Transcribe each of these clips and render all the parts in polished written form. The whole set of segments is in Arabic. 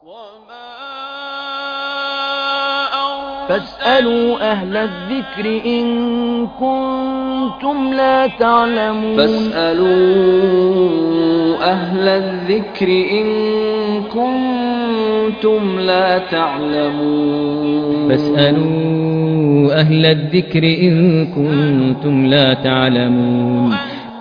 فاسألوا أهل الذكر إن كنتم لا تعلمون. فاسألوا أهل الذكر إن كنتم لا تعلمون. فاسألوا أهل الذكر إن كنتم لا تعلمون.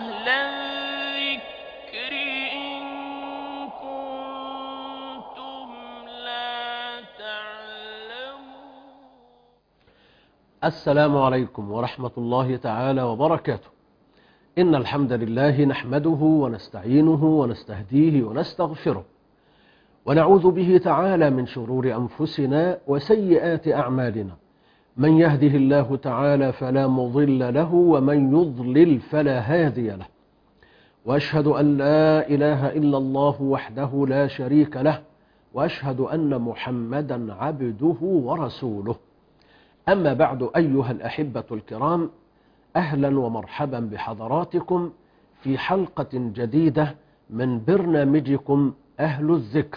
السلام عليكم ورحمة الله تعالى وبركاته. إن الحمد لله نحمده ونستعينه ونستهديه ونستغفره، ونعوذ به تعالى من شرور أنفسنا وسيئات أعمالنا. من يهده الله تعالى فلا مضل له، ومن يضلل فلا هادي له. وأشهد أن لا إله إلا الله وحده لا شريك له، وأشهد أن محمدا عبده ورسوله. أما بعد، أيها الأحبة الكرام، أهلا ومرحبا بحضراتكم في حلقة جديدة من برنامجكم أهل الذكر.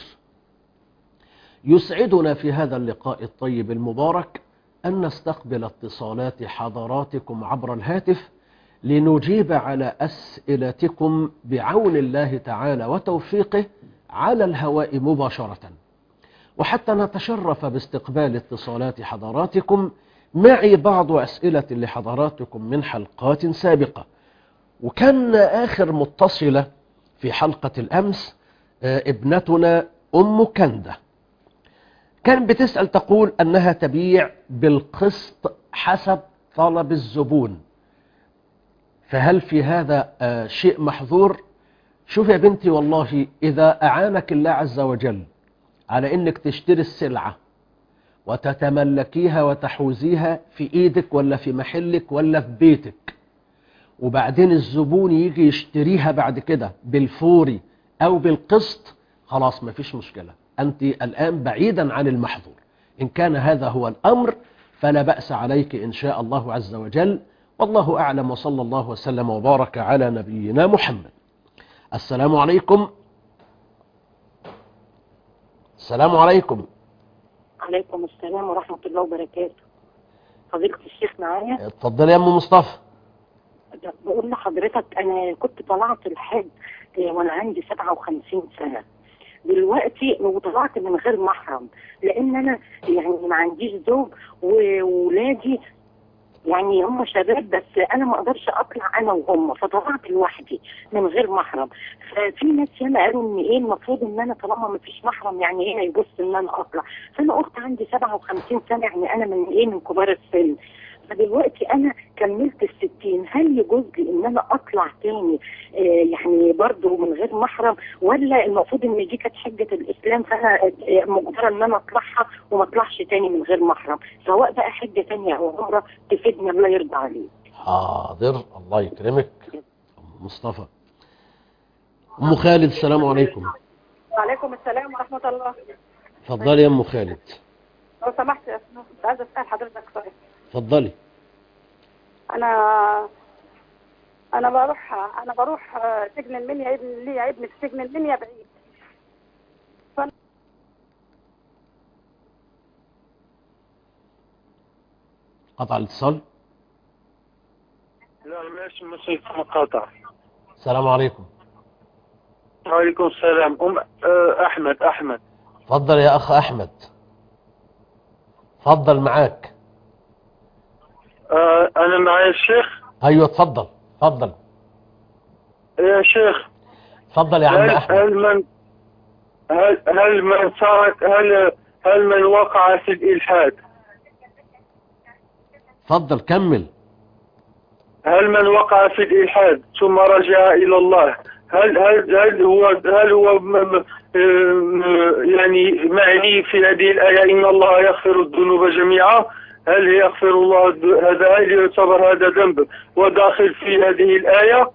يسعدنا في هذا اللقاء الطيب المبارك أن نستقبل اتصالات حضراتكم عبر الهاتف لنجيب على أسئلتكم بعون الله تعالى وتوفيقه على الهواء مباشرة. وحتى نتشرف باستقبال اتصالات حضراتكم، معي بعض أسئلة لحضراتكم من حلقات سابقة. وكان آخر متصلة في حلقة الأمس ابنتنا أم كندة، كانت بتسأل تقول أنها تبيع بالقسط حسب طلب الزبون، فهل في هذا شيء محظور؟ شوف يا بنتي، والله إذا أعانك الله عز وجل على انك تشتري السلعة وتتملكيها وتحوزيها في ايدك ولا في محلك ولا في بيتك، وبعدين الزبون يجي يشتريها بعد كده بالفوري او بالقسط، خلاص مفيش مشكلة، انت الان بعيدا عن المحظور. ان كان هذا هو الامر فلا بأس عليك ان شاء الله عز وجل، والله اعلم. وصلى الله وسلم وبارك على نبينا محمد. السلام عليكم. السلام عليكم. عليكم السلام ورحمة الله وبركاته. فضيلة الشيخ معايا؟ اتفضل يا ام مصطفى. بقول لحضرتك أنا كنت طلعت الحج وأنا عندي 57 سنة دلوقتي، وطلعت من غير محرم، لأن أنا يعني ما عنديش زوج وولادي يعني هم شباب، بس انا ما اقدرش اطلع انا وهم، فطلعت لوحدي من غير محرم. ففي ناس ياما قالوا ان ايه المفروض ان انا طالما ما فيش محرم يعني هنا يبص ان انا اطلع. فانا قلت عندي 57 سنه يعني انا من كبار السن، فدلوقتي انا كملت ال60، هل يجوز لي ان انا اطلع تاني يعني برضو من غير محرم، ولا المفروض ان دي كانت حجه الاسلام فانا مقدره ان انا اطلعها وما اطلعش تاني من غير محرم، سواء بقى حجه تانيه او عمره تفيدني الله يرضى عليك. حاضر، الله يكرمك ام مصطفى. ام خالد، السلام عليكم. وعليكم السلام ورحمه الله. اتفضلي يا ام خالد. لو سمحت يا أستاذ، كنت عايزه اسال حضرتك سؤال. اتفضلي. انا بروح سجن المنيا، ليا ابني في سجن المنيا بعيد. قطع الاتصال. لا ماشي مقاطع. السلام عليكم. وعليكم السلام. احمد. اتفضل يا اخ احمد، اتفضل معاك. انا معي الشيخ. ايوه اتفضل اتفضل يا شيخ. اتفضل يا عم احمد. هل من وقع في الالحاد؟ اتفضل كمل. هل من وقع في الالحاد ثم رجع الى الله، هل هو يعني معني في هذه الآية إن الله يغفر الذنوب جميعا؟ هل يغفر الله هذا؟ هل يعتبر هذا ذنب وداخل في هذه الآية؟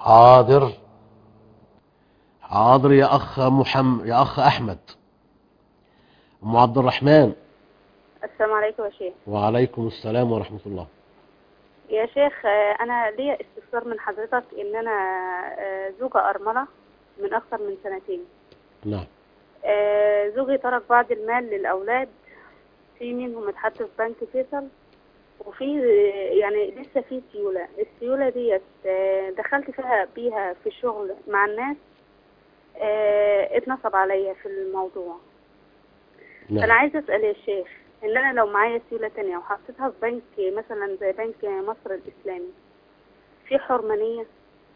حاضر يا أخ يا أخ أحمد. أم عبد الرحمن. السلام عليكم يا شيخ. وعليكم السلام ورحمة الله. يا شيخ أنا ليا استفسار من حضرتك، إن أنا زوجة أرملة من أكثر من 2 سنين. نعم. زوجي ترك بعض المال للأولاد، في منهم اتحط في بنك فيصل، وفي يعني لسه في سيولة. السيولة ديت دخلت بيها في الشغل مع الناس، اتنصب عليا في الموضوع. نعم. أنا عايزة أسأل يا شيخ، إن أنا لو معايا سيولة تانية وحطيتها في بنك مثلا زي بنك مصر الإسلامي، في حرمانية؟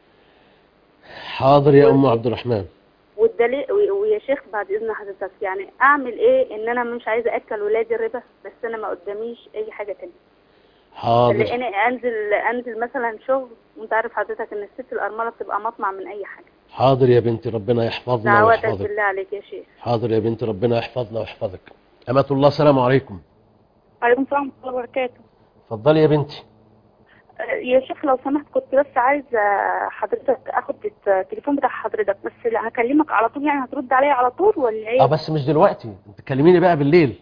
حاضر يا أم عبد الرحمن. والدليل ويا شيخ بعد إذن حضرتك، يعني أعمل إيه؟ إن أنا مش عايزة أكل ولادي الربا، بس أنا ما قداميش أي حاجة تانية. حاضر. لأن أنزل مثلا شغل، وأنت عارف حضرتك إن الست الأرملة بتبقى مطمع من أي حاجة. حاضر يا بنتي، ربنا يحفظنا دعواتك ويحفظك. بالله عليك يا شيخ. حاضر يا بنتي، ربنا يحفظنا ويحفظك. أمة الله، السلام عليكم. وعليكم السلام ورحمة الله وبركاته. اتفضلي يا بنتي. يا شيخ لو سمحت، كنت بس عايزة حضرتك اخد التليفون بتاع حضرتك، بس هكلمك على طول، يعني هترد عليا على طول ولا ايه؟ بس مش دلوقتي، انت تكلميني بقى بالليل.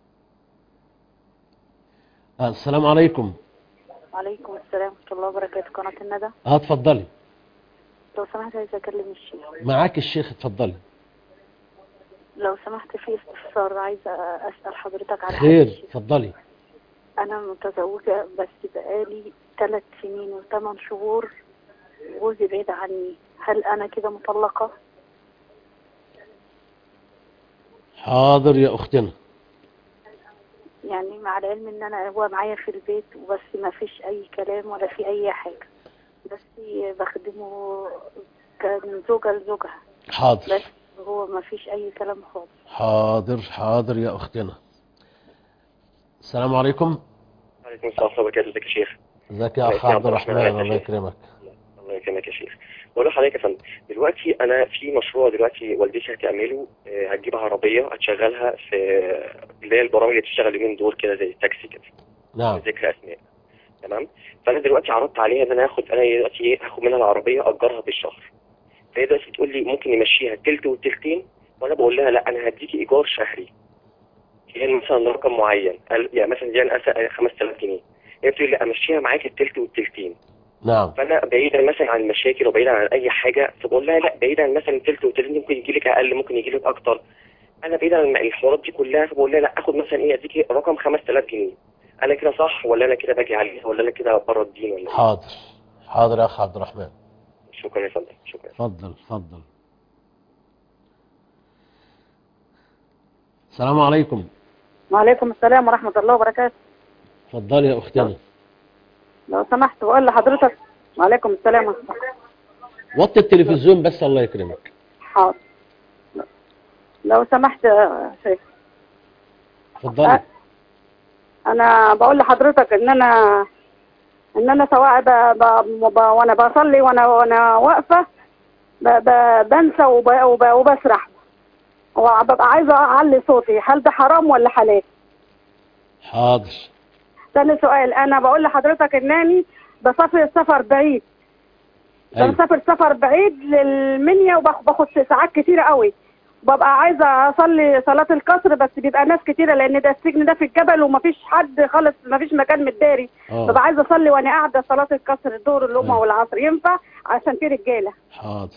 السلام عليكم. وعليكم السلام ورحمة الله وبركاته. قناة الندى. اتفضلي. لو سمحت عايزة اكلم الشيخ. معاك الشيخ، اتفضلي. لو سمحت في استفسار عايزة اسأل حضرتك على خير، حاجة. اتفضلي. انا متزوجة بس بقالي 3 سنين و8 شهور، جوزي بعيد عني، هل انا كده مطلقة؟ حاضر يا اختنا. يعني مع العلم ان انا هو معايا في البيت وبس، ما فيش اي كلام ولا في اي حاجة، بس بخدمه من زوجة لزوجها. حاضر. بس هو ما فيش اي كلام خالص. حاضر حاضر يا اختنا. السلام عليكم. وعليكم السلام ورحمة الله وبركاته. ازيك يا شيخ؟ ازيك يا اخ عبد الرحمن؟ الله يكرمك. الله يكرمك يا شيخ. بقول لحضرتك يا فندم، دلوقتي انا في مشروع دلوقتي والدتي هتعمله، هتجيب عربيه هتشغلها في اللي هي البرامج اللي بتشتغل اليومين دول كده زي التاكسي كده. نعم. ذكر اسماء. تمام. فانا دلوقتي عرضت عليها ان انا دلوقتي هاخد منها العربيه اجرها بالشهر. فهي دلوقتي بتقول لي ممكن نمشيها تلت وتلتين، وانا بقول لها لا، انا هديكي ايجار شهري. يعني مثلا رقم معين، يعني مثلا دي انا 5000 جنيه. هي بتقول لي امشيها معاك التلت والتلتين. نعم. فانا بعيدا مثلا عن المشاكل وبعيدا عن اي حاجه، فبقول لها لا، بعيدا عن مثلا التلت والتلتين ممكن يجي لك اقل، ممكن يجي لك اكتر. انا بعيدا عن الحوارات دي كلها، فبقول لها لا، اخد مثلا ايه، اديكي رقم 5000 جنيه. انا كده صح ولا انا كده باجي عليها ولا انا كده بره الدين ولا ايه؟ حاضر حاضر يا اخ عبد الرحمن. شكرا يا فندم، شكرا. اتفضل اتفضل. السلام عليكم. وعليكم السلام ورحمة الله وبركاته. اتفضلي يا اختنا. لو سمحت بقول لحضرتك. وعليكم السلام ورحمة الله. وطي التلفزيون بس، الله يكرمك. حاضر. لو سمحت يا شيخ. اتفضلي. انا بقول لحضرتك ان انا سواء وانا بصلي وانا واقفه بنسى وبسرح، وببقى عايزه اعلي صوتي، هل ده حرام ولا حلال؟ حاضر. ثاني سؤال، انا بقول لحضرتك انني بسافر سفر بعيد. أيوة. بسافر سفر بعيد للمنيا وباخد ساعات كتيره قوي، ببقى عايزه اصلي صلاه القصر، بس بيبقى ناس كتيره لان ده السجن ده في الجبل ومفيش حد خالص، مفيش مكان متداري. ببقى عايزه اصلي وانا قاعده صلاه القصر الظهر الامه والعصر، ينفع؟ عشان في رجاله. حاضر.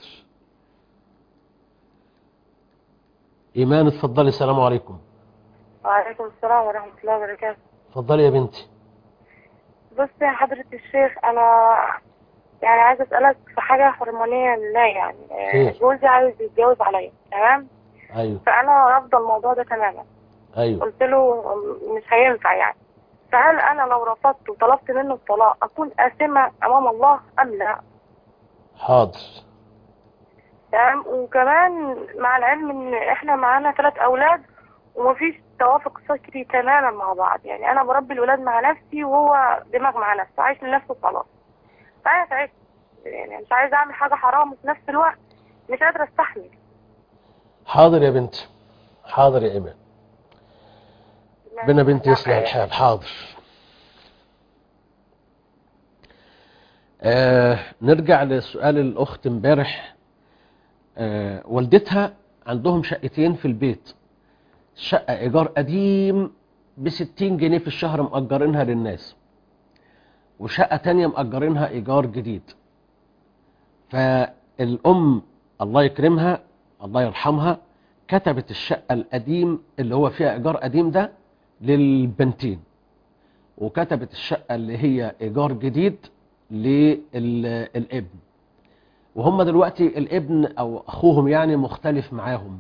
ايمان اتفضلي. السلام عليكم. وعليكم السلام ورحمة الله وبركاته. اتفضلي يا بنتي. بص يا حضرة الشيخ، انا يعني عايزة اسألك في حاجة حرمانية لله. يعني جوزي عايز يتجوز عليا، تمام؟ ايوه. فانا رافضة الموضوع ده تماما. ايوه. قلت له مش هينفع يعني. فهل انا لو رفضت وطلبت منه الطلاق اكون آثمة امام الله ام لا؟ حاضر. تمام. وكمان مع العلم ان احنا معانا 3 اولاد ومفيش توافق فكري تماما مع بعض، يعني انا بربي الولاد مع نفسي وهو دماغ مع نفسه، عايش لنفسه خلاص. فانا تعبت، يعني مش عايزه اعمل حاجه حرام وفي نفس الوقت مش قادره استحمل. حاضر يا بنتي. حاضر يا ايمان. بنتي يصلح الحال. حاضر. نرجع لسؤال الاخت امبارح. والدتها عندهم شقتين في البيت، شقة ايجار قديم ب60 جنيه في الشهر مأجرينها للناس، وشقة تانية مأجرينها ايجار جديد. فالام الله يكرمها الله يرحمها كتبت الشقة القديم اللي هو فيها إيجار قديم ده للبنتين، وكتبت الشقة اللي هي إيجار جديد للابن. وهم دلوقتي الابن أو أخوهم يعني مختلف معاهم،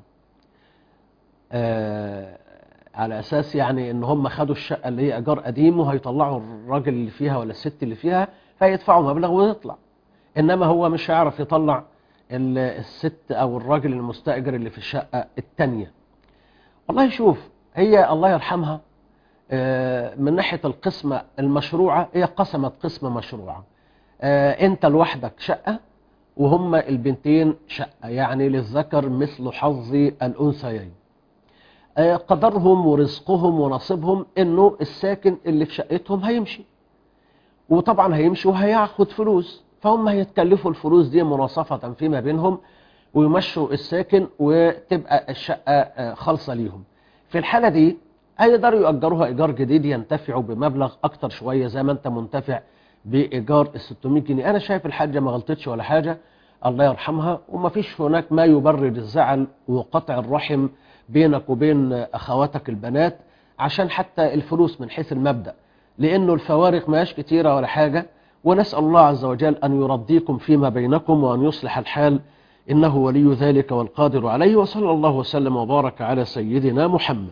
على أساس يعني إن هم خدوا الشقة اللي هي إيجار قديم وهيطلعوا الراجل اللي فيها ولا الست اللي فيها فيدفعوا مبلغ ويطلع، إنما هو مش هيعرف يطلع الست أو الراجل المستأجر اللي في الشقة التانية. والله شوف، هي الله يرحمها من ناحية القسمة المشروعة هي قسمت قسمة مشروعة. أنت لوحدك شقة وهم البنتين شقة، يعني للذكر مثل حظ الأنثيين. قدرهم ورزقهم ونصيبهم إنه الساكن اللي في شقتهم هيمشي، وطبعا هيمشي وهياخد فلوس، فهم هيتكلفوا الفلوس دي مناصفة فيما بينهم ويمشوا الساكن وتبقى الشقة خالصة ليهم. في الحالة دي هيقدروا يأجروها إيجار جديد ينتفعوا بمبلغ أكتر شوية زي ما أنت منتفع بإيجار ال 600 جنيه. أنا شايف الحاجة ما غلطتش ولا حاجة، الله يرحمها، وما فيش هناك ما يبرر الزعل وقطع الرحم بينك وبين أخواتك البنات عشان حتى الفلوس من حيث المبدأ، لأنه الفوارق ماش كتيرة ولا حاجة. ونسأل الله عز وجل أن يرضيكم فيما بينكم وأن يصلح الحال، إنه ولي ذلك والقادر عليه. وصلى الله وسلم وبارك على سيدنا محمد.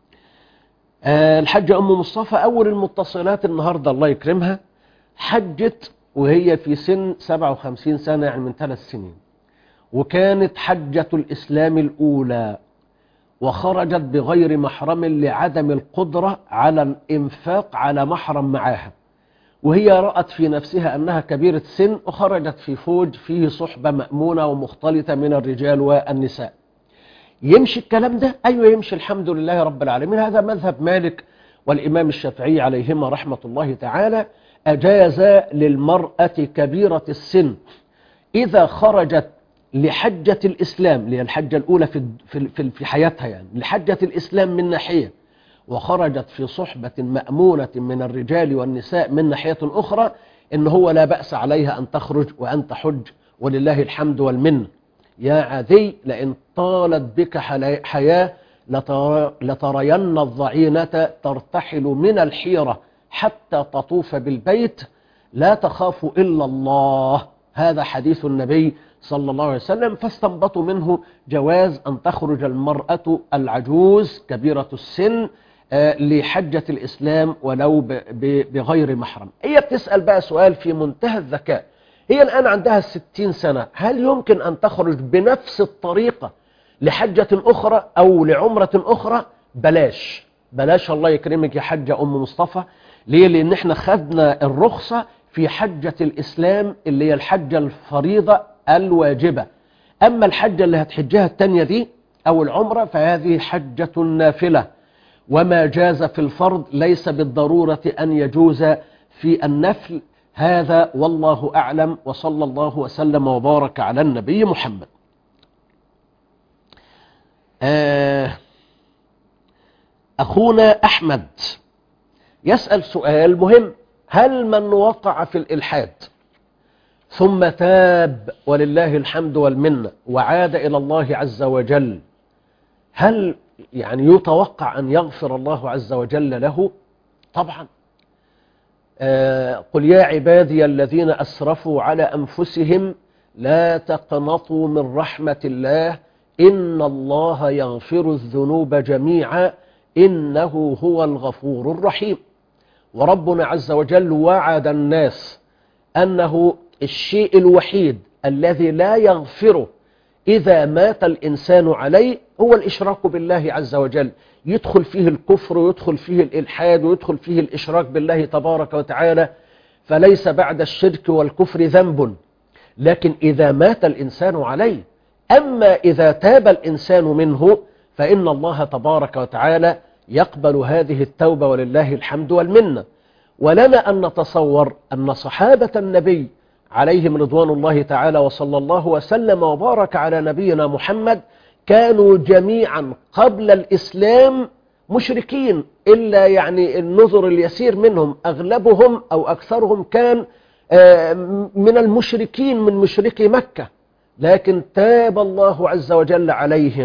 الحجة أم مصطفى أول المتصلات النهاردة الله يكرمها، حجت وهي في سن 57 سنة، يعني من 3 سنين، وكانت حجة الإسلام الأولى، وخرجت بغير محرم لعدم القدرة على الإنفاق على محرم معاها، وهي رأت في نفسها أنها كبيرة سن، وخرجت في فوج فيه صحبة مأمونة ومختلطة من الرجال والنساء. يمشي الكلام ده؟ أيوة يمشي، الحمد لله رب العالمين. هذا مذهب مالك والإمام الشافعي عليهما رحمة الله تعالى، أجاز للمرأة كبيرة السن إذا خرجت لحجة الإسلام، اللي هي الحجة الأولى في حياتها، يعني لحجة الإسلام من ناحية، وخرجت في صحبة مأمونة من الرجال والنساء من ناحية أخرى، إن هو لا بأس عليها أن تخرج وأن تحج، ولله الحمد والمن. يا عذي لئن طالت بك حياة لترين الضعينة ترتحل من الحيرة حتى تطوف بالبيت لا تخاف إلا الله. هذا حديث النبي صلى الله عليه وسلم، فاستنبطوا منه جواز أن تخرج المرأة العجوز كبيرة السن لحجة الإسلام ولو بغير محرم. هي بتسأل بقى سؤال في منتهى الذكاء، هي الآن عندها 60 سنة، هل يمكن أن تخرج بنفس الطريقة لحجة أخرى أو لعمرة أخرى؟ بلاش الله يكرمك يا حجة أم مصطفى. ليه؟ لأن احنا خدنا الرخصة في حجة الإسلام اللي هي الحجة الفريضة الواجبة، أما الحجة اللي هتحجها التانية دي أو العمرة فهذه حجة نافلة، وما جاز في الفرض ليس بالضرورة أن يجوز في النفل. هذا والله أعلم، وصلى الله وسلم وبارك على النبي محمد. أخونا أحمد يسأل سؤال مهم، هل من وقع في الإلحاد ثم تاب ولله الحمد والمنة وعاد إلى الله عز وجل، هل يعني يتوقع أن يغفر الله عز وجل له؟ طبعا. قل يا عبادي الذين أسرفوا على أنفسهم لا تقنطوا من رحمة الله إن الله يغفر الذنوب جميعا إنه هو الغفور الرحيم. وربنا عز وجل وعد الناس أنه الشيء الوحيد الذي لا يغفره إذا مات الإنسان عليه هو الإشراك بالله عز وجل، يدخل فيه الكفر ويدخل فيه الإلحاد ويدخل فيه الإشراك بالله تبارك وتعالى، فليس بعد الشرك والكفر ذنب، لكن إذا مات الإنسان عليه. أما إذا تاب الإنسان منه فإن الله تبارك وتعالى يقبل هذه التوبة ولله الحمد والمنة. ولنا أن نتصور أن صحابة النبي عليهم رضوان الله تعالى وصلى الله وسلم وبارك على نبينا محمد كانوا جميعا قبل الإسلام مشركين، إلا يعني النظر اليسير منهم، أغلبهم أو أكثرهم كان من المشركين من مشركي مكة، لكن تاب الله عز وجل عليهم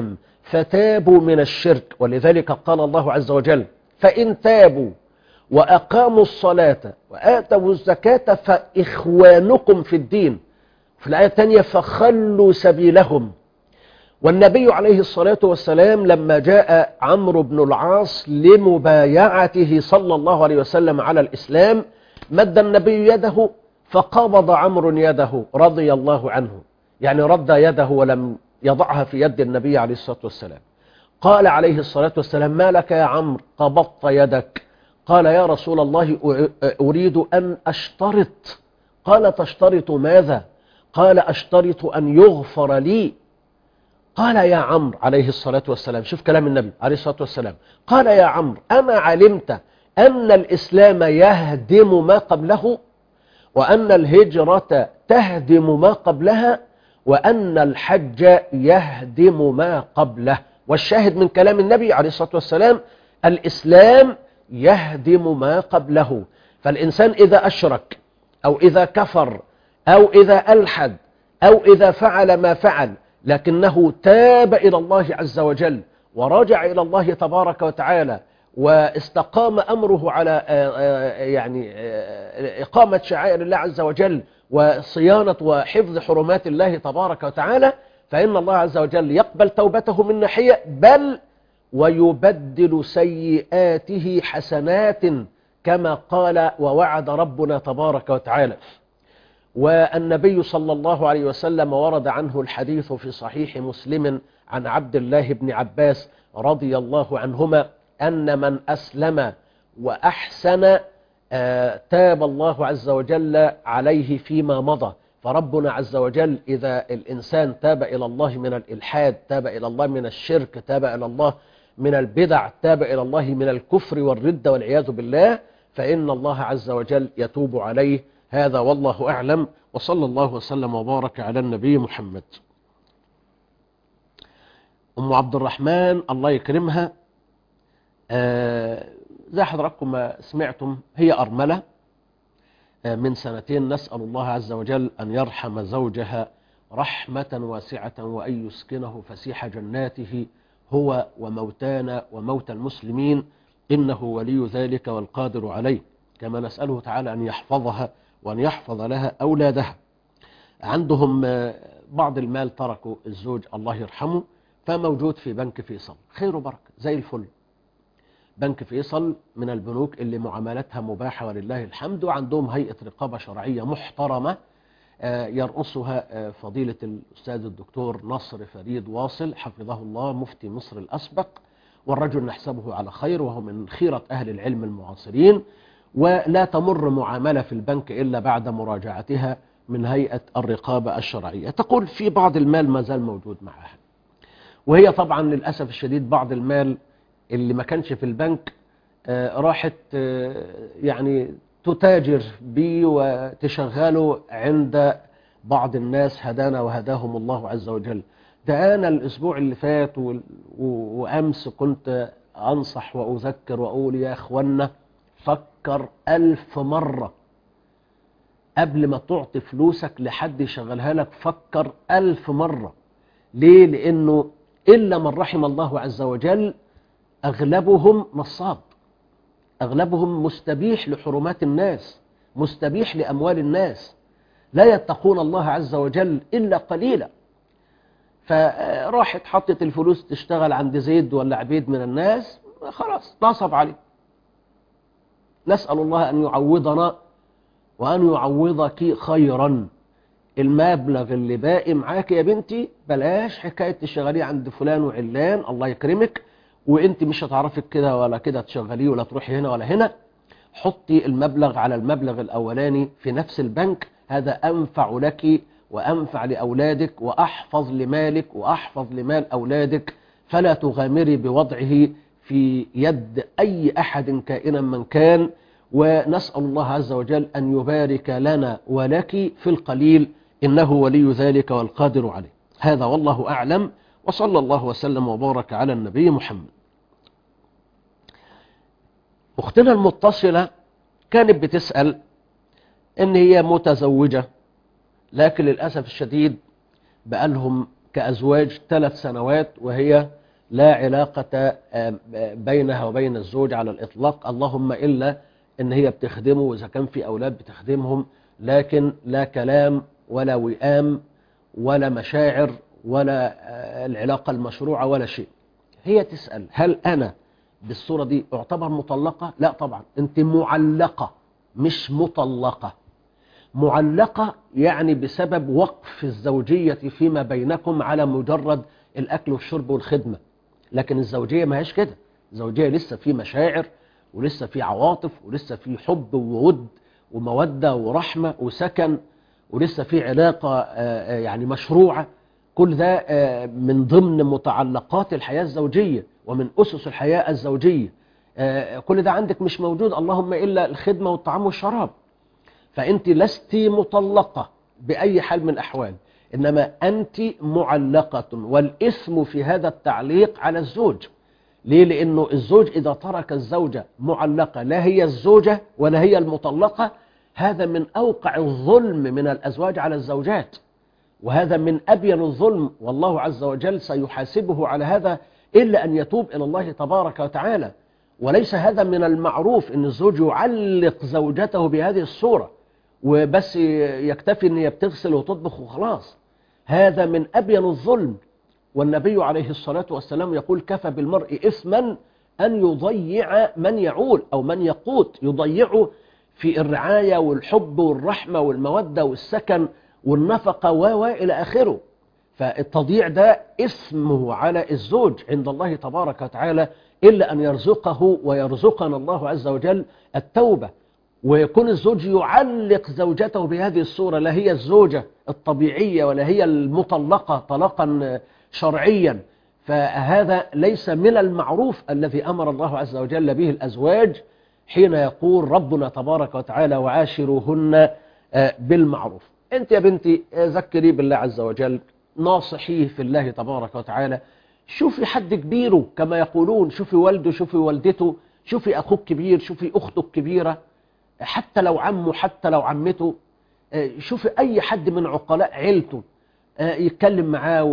فتابوا من الشرك. ولذلك قال الله عز وجل فإن تابوا وأقاموا الصلاة وآتوا الزكاة فإخوانكم في الدين. في الآية الثانية فخلوا سبيلهم. والنبي عليه الصلاة والسلام لما جاء عمرو بن العاص لمبايعته صلى الله عليه وسلم على الإسلام مد النبي يده فقبض عمرو يده رضي الله عنه، يعني رد يده ولم يضعها في يد النبي عليه الصلاة والسلام. قال عليه الصلاة والسلام ما لك يا عمرو قبضت يدك؟ قال يا رسول الله أريد أن أشترط. قال تشترط ماذا؟ قال أشترط أن يغفر لي. قال يا عمرو عليه الصلاة والسلام، شوف كلام النبي عليه الصلاة والسلام، قال يا عمرو أما علمت أن الإسلام يهدم ما قبله وأن الهجرة تهدم ما قبلها وأن الحج يهدم ما قبله؟ والشاهد من كلام النبي عليه الصلاة والسلام الإسلام يهدم ما قبله. فالإنسان إذا أشرك أو إذا كفر أو إذا ألحد أو إذا فعل ما فعل لكنه تاب إلى الله عز وجل ورجع إلى الله تبارك وتعالى واستقام أمره على إقامة شعائر الله عز وجل وصيانة وحفظ حرمات الله تبارك وتعالى، فإن الله عز وجل يقبل توبته من ناحية بل ويبدل سيئاته حسنات كما قال ووعد ربنا تبارك وتعالى. والنبي صلى الله عليه وسلم ورد عنه الحديث في صحيح مسلم عن عبد الله بن عباس رضي الله عنهما أن من أسلم وأحسن تاب الله عز وجل عليه فيما مضى. فربنا عز وجل إذا الإنسان تاب إلى الله من الإلحاد، تاب إلى الله من الشرك، تاب إلى الله من البدع، تاب إلى الله من الكفر والردة والعياذ بالله، فإن الله عز وجل يتوب عليه. هذا والله أعلم، وصلى الله وسلم وبارك على النبي محمد. أم عبد الرحمن الله يكرمها، زي حضراتكم ما سمعتم هي أرملة من سنتين، نسأل الله عز وجل أن يرحم زوجها رحمة واسعة وأن يسكنه فسيح جناته هو وموتانا وموتى المسلمين إنه ولي ذلك والقادر عليه. كما نسأله تعالى أن يحفظها وأن يحفظ لها أولادها. عندهم بعض المال تركوا الزوج الله يرحمه، فموجود في بنك فيصل، خير وبركة زي الفل. بنك فيصل من البنوك اللي معاملاتها مباحة ولله الحمد، وعندهم هيئة رقابة شرعية محترمة يرأسها فضيلة الأستاذ الدكتور نصر فريد واصل حفظه الله مفتي مصر الأسبق، والرجل نحسبه على خير وهو من خيرة أهل العلم المعاصرين، ولا تمر معاملة في البنك إلا بعد مراجعتها من هيئة الرقابة الشرعية. تقول في بعض المال ما زال موجود معها، وهي طبعا للأسف الشديد بعض المال اللي ما كانش في البنك راحت يعني تتاجر به وتشغله عند بعض الناس هدانا وهداهم الله عز وجل. ده أنا الأسبوع اللي فات وأمس كنت أنصح وأذكر وأقول يا أخوانا فكر 1000 مرة قبل ما تعطي فلوسك لحد يشغلها لك، فكر 1000 مرة. ليه؟ لأنه إلا من رحم الله عز وجل أغلبهم نصاب، أغلبهم مستبيح لحرمات الناس، مستبيح لأموال الناس، لا يتقون الله عز وجل إلا قليلا. فراحت حطت الفلوس تشتغل عند زيد ولا عبيد من الناس، خلاص نصب عليه. نسأل الله أن يعوضنا وأن يعوضك خيرا. المبلغ اللي باقي معاك يا بنتي بلاش حكاية تشغليه عند فلان وعلان الله يكرمك، وانت مش هتعرفك كده ولا كده تشغليه ولا تروحي هنا ولا هنا. حطي المبلغ على المبلغ الأولاني في نفس البنك، هذا أنفع لك وأنفع لأولادك وأحفظ لمالك وأحفظ لمال أولادك. فلا تغامري بوضعه في يد أي أحد كائنا من كان. ونسأل الله عز وجل أن يبارك لنا ولك في القليل إنه ولي ذلك والقادر عليه. هذا والله أعلم، وصلى الله وسلم وبارك على النبي محمد. أختنا المتصلة كانت بتسأل إن هي متزوجة، لكن للأسف الشديد بقالهم كأزواج 3 سنوات وهي لا علاقة بينها وبين الزوج على الإطلاق، اللهم إلا إن هي بتخدمه وإذا كان في أولاد بتخدمهم، لكن لا كلام ولا وئام ولا مشاعر ولا العلاقة المشروعة ولا شيء. هي تسأل هل أنا بالصورة دي أعتبر مطلقة؟ لا طبعا، أنت معلقة مش مطلقة. معلقة يعني بسبب وقف الزوجية فيما بينكم على مجرد الأكل والشرب والخدمة، لكن الزوجية ما هيش كده. الزوجية لسه في مشاعر ولسه في عواطف ولسه في حب وود ومودة ورحمة وسكن ولسه في علاقة يعني مشروعة. كل ده من ضمن متعلقات الحياة الزوجية ومن أسس الحياة الزوجية. كل ده عندك مش موجود، اللهم إلا الخدمة والطعام والشراب. فأنت لست مطلقة بأي حال من الأحوال، إنما أنت معلقة، والإثم في هذا التعليق على الزوج. ليه؟ لأنه الزوج إذا ترك الزوجة معلقة لا هي الزوجة ولا هي المطلقة، هذا من أوقع الظلم من الأزواج على الزوجات، وهذا من أبين الظلم، والله عز وجل سيحاسبه على هذا إلا أن يتوب إلى الله تبارك وتعالى. وليس هذا من المعروف أن الزوج يعلق زوجته بهذه الصورة وبس يكتفي أن هي بتغسل وتطبخ وخلاص. هذا من أبين الظلم، والنبي عليه الصلاة والسلام يقول كفى بالمرء إثما أن يضيع من يعول أو من يقوت، يضيعه في الرعاية والحب والرحمة والمودة والسكن والنفقة وإلى آخره. فالتضييع ده اسمه على الزوج عند الله تبارك وتعالى، إلا أن يرزقه ويرزقنا الله عز وجل التوبة. ويكون الزوج يعلق زوجته بهذه الصورة، لا هي الزوجة الطبيعية ولا هي المطلقة طلاقا شرعيا، فهذا ليس من المعروف الذي أمر الله عز وجل به الأزواج حين يقول ربنا تبارك وتعالى وعاشروهن بالمعروف. أنت يا بنتي ذكري بالله عز وجل، ناصحيه في الله تبارك وتعالى، شوفي حد كبيره كما يقولون، شوفي والده، شوفي والدته، شوفي أخوك كبير، شوفي أختك كبيرة، حتى لو عمه، حتى لو عمته، شوفي أي حد من عقلاء عيلته يتكلم معاه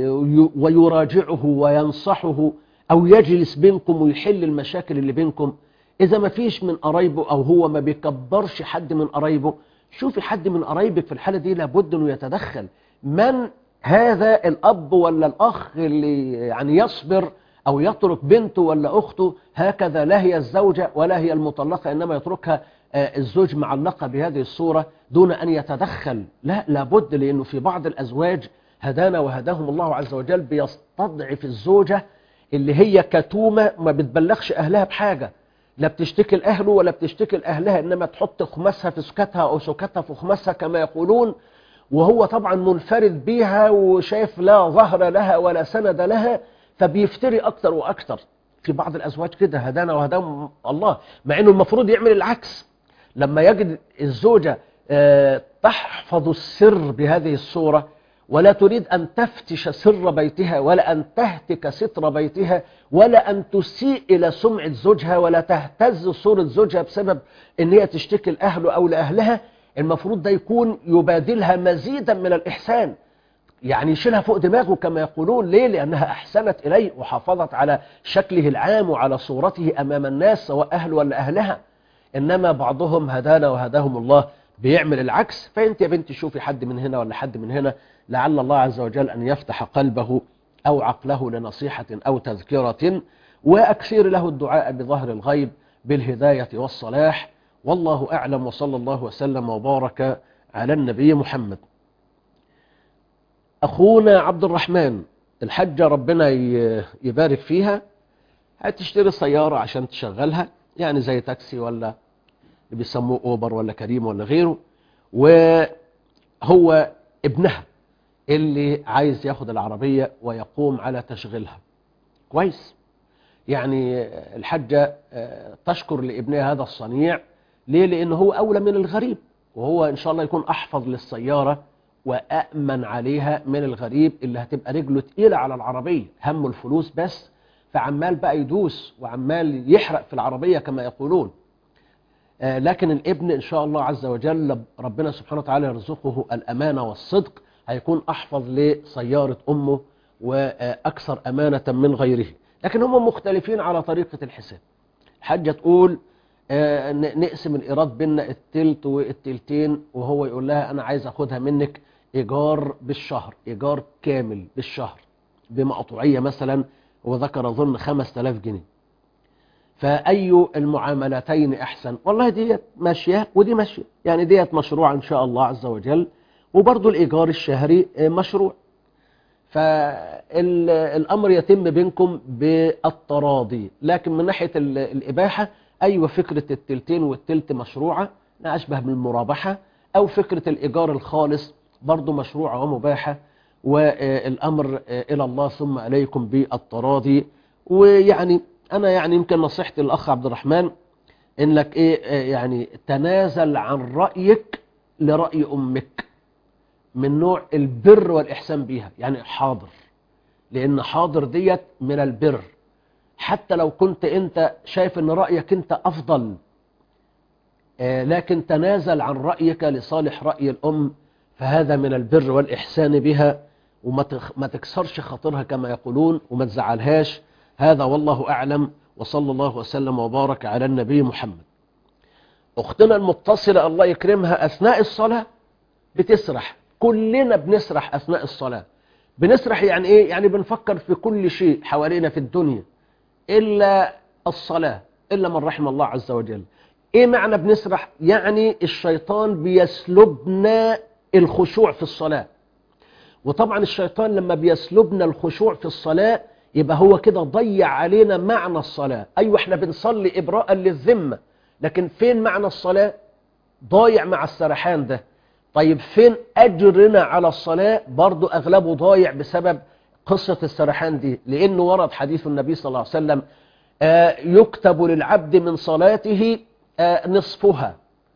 ويراجعه وينصحه، أو يجلس بينكم ويحل المشاكل اللي بينكم. إذا ما فيش من قرايبه أو هو ما بيكبرش حد من قرايبه، شوفي حد من قرايبك في الحالة دي لابد أنه يتدخل. من هذا الأب ولا الأخ اللي يعني يصبر أو يترك بنته ولا أخته هكذا، لا هي الزوجة ولا هي المطلقة، إنما يتركها الزوج معلقة بهذه الصورة دون أن يتدخل؟ لا، لابد، لأنه في بعض الأزواج هدانا وهداهم الله عز وجل بيستضعف الزوجة اللي هي كتومة ما بتبلغش أهلها بحاجة، لا بتشتكي لأهله ولا بتشتكي لأهلها، إنما تحط خماسها في سكتها أو سكتها في خماسها كما يقولون، وهو طبعا منفرد بيها وشايف لا ظهر لها ولا سند لها، فبيفتري أكتر وأكتر. في بعض الأزواج كده هدانا وهداهم الله، مع أنه المفروض يعمل العكس. لما يجد الزوجة تحفظ السر بهذه الصورة ولا تريد أن تفتش سر بيتها ولا أن تهتك ستر بيتها ولا أن تسيء إلى سمعة زوجها ولا تهتز صورة زوجها بسبب أن هي تشتكي لأهله أو لأهلها، المفروض ده يكون يبادلها مزيدا من الإحسان، يعني يشيلها فوق دماغه كما يقولون. ليه؟ لأنها أحسنت إليه وحافظت على شكله العام وعلى صورته أمام الناس سواء أهل ولا أهلها. إنما بعضهم هدانا وهداهم الله بيعمل العكس. فأنت يا بنتي شوفي حد من هنا ولا حد من هنا، لعل الله عز وجل أن يفتح قلبه أو عقله لنصيحة أو تذكرة، وأكثر له الدعاء بظهر الغيب بالهداية والصلاح. والله أعلم، وصلى الله وسلم وبارك على النبي محمد. أخونا عبد الرحمن، الحجة ربنا يبارك فيها هتشتري سيارة عشان تشغلها، يعني زي تاكسي ولا اللي بيسموه أوبر ولا كريم ولا غيره، وهو ابنها اللي عايز ياخد العربية ويقوم على تشغيلها. كويس، يعني الحجة تشكر لابنها هذا الصنيع. ليه؟ لأنه هو أولى من الغريب، وهو إن شاء الله يكون أحفظ للسيارة وأأمن عليها من الغريب اللي هتبقى رجله تقيلة على العربية، هم الفلوس بس، فعمال بقى يدوس وعمال يحرق في العربية كما يقولون. لكن الابن إن شاء الله عز وجل ربنا سبحانه وتعالى يرزقه الأمانة والصدق، هيكون أحفظ لسيارة أمه وأكثر أمانة من غيره، لكن هم مختلفين على طريقة الحساب. الحاجة تقول نقسم الإيراد بيننا التلت والتلتين، وهو يقول لها أنا عايز أخدها منك إيجار بالشهر، إيجار كامل بالشهر بمقطوعية مثلا، وذكر أظن 5000 جنيه. فأي المعاملتين أحسن؟ والله ديت ماشية ودي ماشية، يعني ديت مشروع إن شاء الله عز وجل، وبرضو الإيجار الشهري مشروع. فالأمر يتم بينكم بالتراضي. لكن من ناحية الإباحة، أيوة فكرة التلتين والتلت مشروعة، أشبه بالمرابحة، أو فكرة الإيجار الخالص برضو مشروعة ومباحة، والأمر إلى الله ثم عليكم بالتراضي. ويعني أنا يعني يمكن نصيحتي للأخ عبد الرحمن إنك يعني تنازل عن رأيك لرأي أمك من نوع البر والإحسان بيها، يعني حاضر، لأن حاضر ديت من البر، حتى لو كنت أنت شايف أن رأيك أنت أفضل، لكن تنازل عن رأيك لصالح رأي الأم، فهذا من البر والإحسان بها، وما تكسرش خاطرها كما يقولون، وما تزعلهاش. هذا والله أعلم، وصلى الله وسلم وبارك على النبي محمد. أختنا المتصلة الله يكرمها أثناء الصلاة بتسرح، كلنا بنسرح أثناء الصلاة. بنسرح يعني إيه؟ يعني بنفكر في كل شيء حوالينا في الدنيا إلا الصلاة، إلا من رحم الله عز وجل. إيه معنى بنسرح؟ يعني الشيطان بيسلبنا الخشوع في الصلاة. وطبعا الشيطان لما بيسلبنا الخشوع في الصلاة يبقى هو كده ضيع علينا معنى الصلاة. أيوة احنا بنصلي إبراء للذمة، لكن فين معنى الصلاة؟ ضايع مع السرحان ده. طيب فين أجرنا على الصلاة؟ برضو أغلبه ضايع بسبب قصة السرحان دي، لأنه ورد حديث النبي صلى الله عليه وسلم يكتب للعبد من صلاته نصفها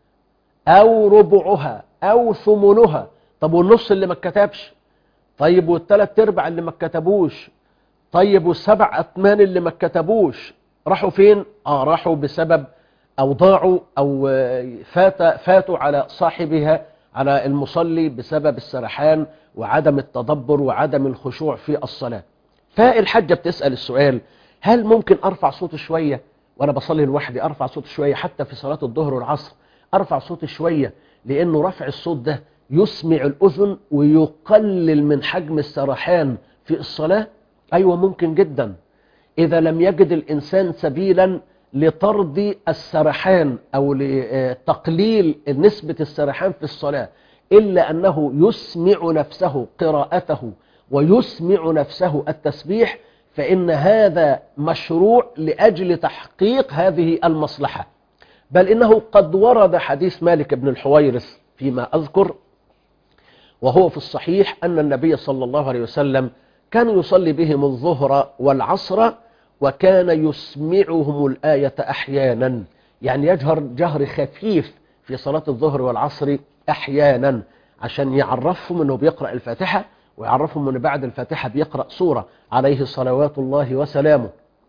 أو ربعها أو ثمنها. طب والنص اللي ما اتكتبش؟ طيب والثلاث ارباع اللي ما اتكتبوش؟ طيب والسبع أثمان اللي ما اتكتبوش راحوا فين؟ راحوا بسبب أو ضاعوا أو فاتوا على صاحبها، على المصلي، بسبب السرحان وعدم التدبر وعدم الخشوع في الصلاة. فالحجة بتسأل السؤال: هل ممكن أرفع صوتي شوية وأنا بصلي لوحدي؟ أرفع صوتي شوية حتى في صلاة الظهر والعصر، أرفع صوتي شوية، لأنه رفع الصوت ده يسمع الأذن ويقلل من حجم السرحان في الصلاة. أيوة ممكن جدا، إذا لم يجد الإنسان سبيلا لطرد السرحان أو لتقليل نسبة السرحان في الصلاة، إلا أنه يسمع نفسه قراءته ويسمع نفسه التسبيح، فإن هذا مشروع لأجل تحقيق هذه المصلحة. بل إنه قد ورد حديث مالك بن الحويرث فيما أذكر، وهو في الصحيح، أن النبي صلى الله عليه وسلم كان يصلي بهم الظهر والعصر، وكان يسمعهم الآية أحيانا، يعني يجهر جهر خفيف في صلاة الظهر والعصر أحيانا، عشان يعرفهم أنه بيقرأ الفاتحة، ويعرفهم أنه بعد الفاتحة بيقرأ سورة عليه صلوات الله وسلامه.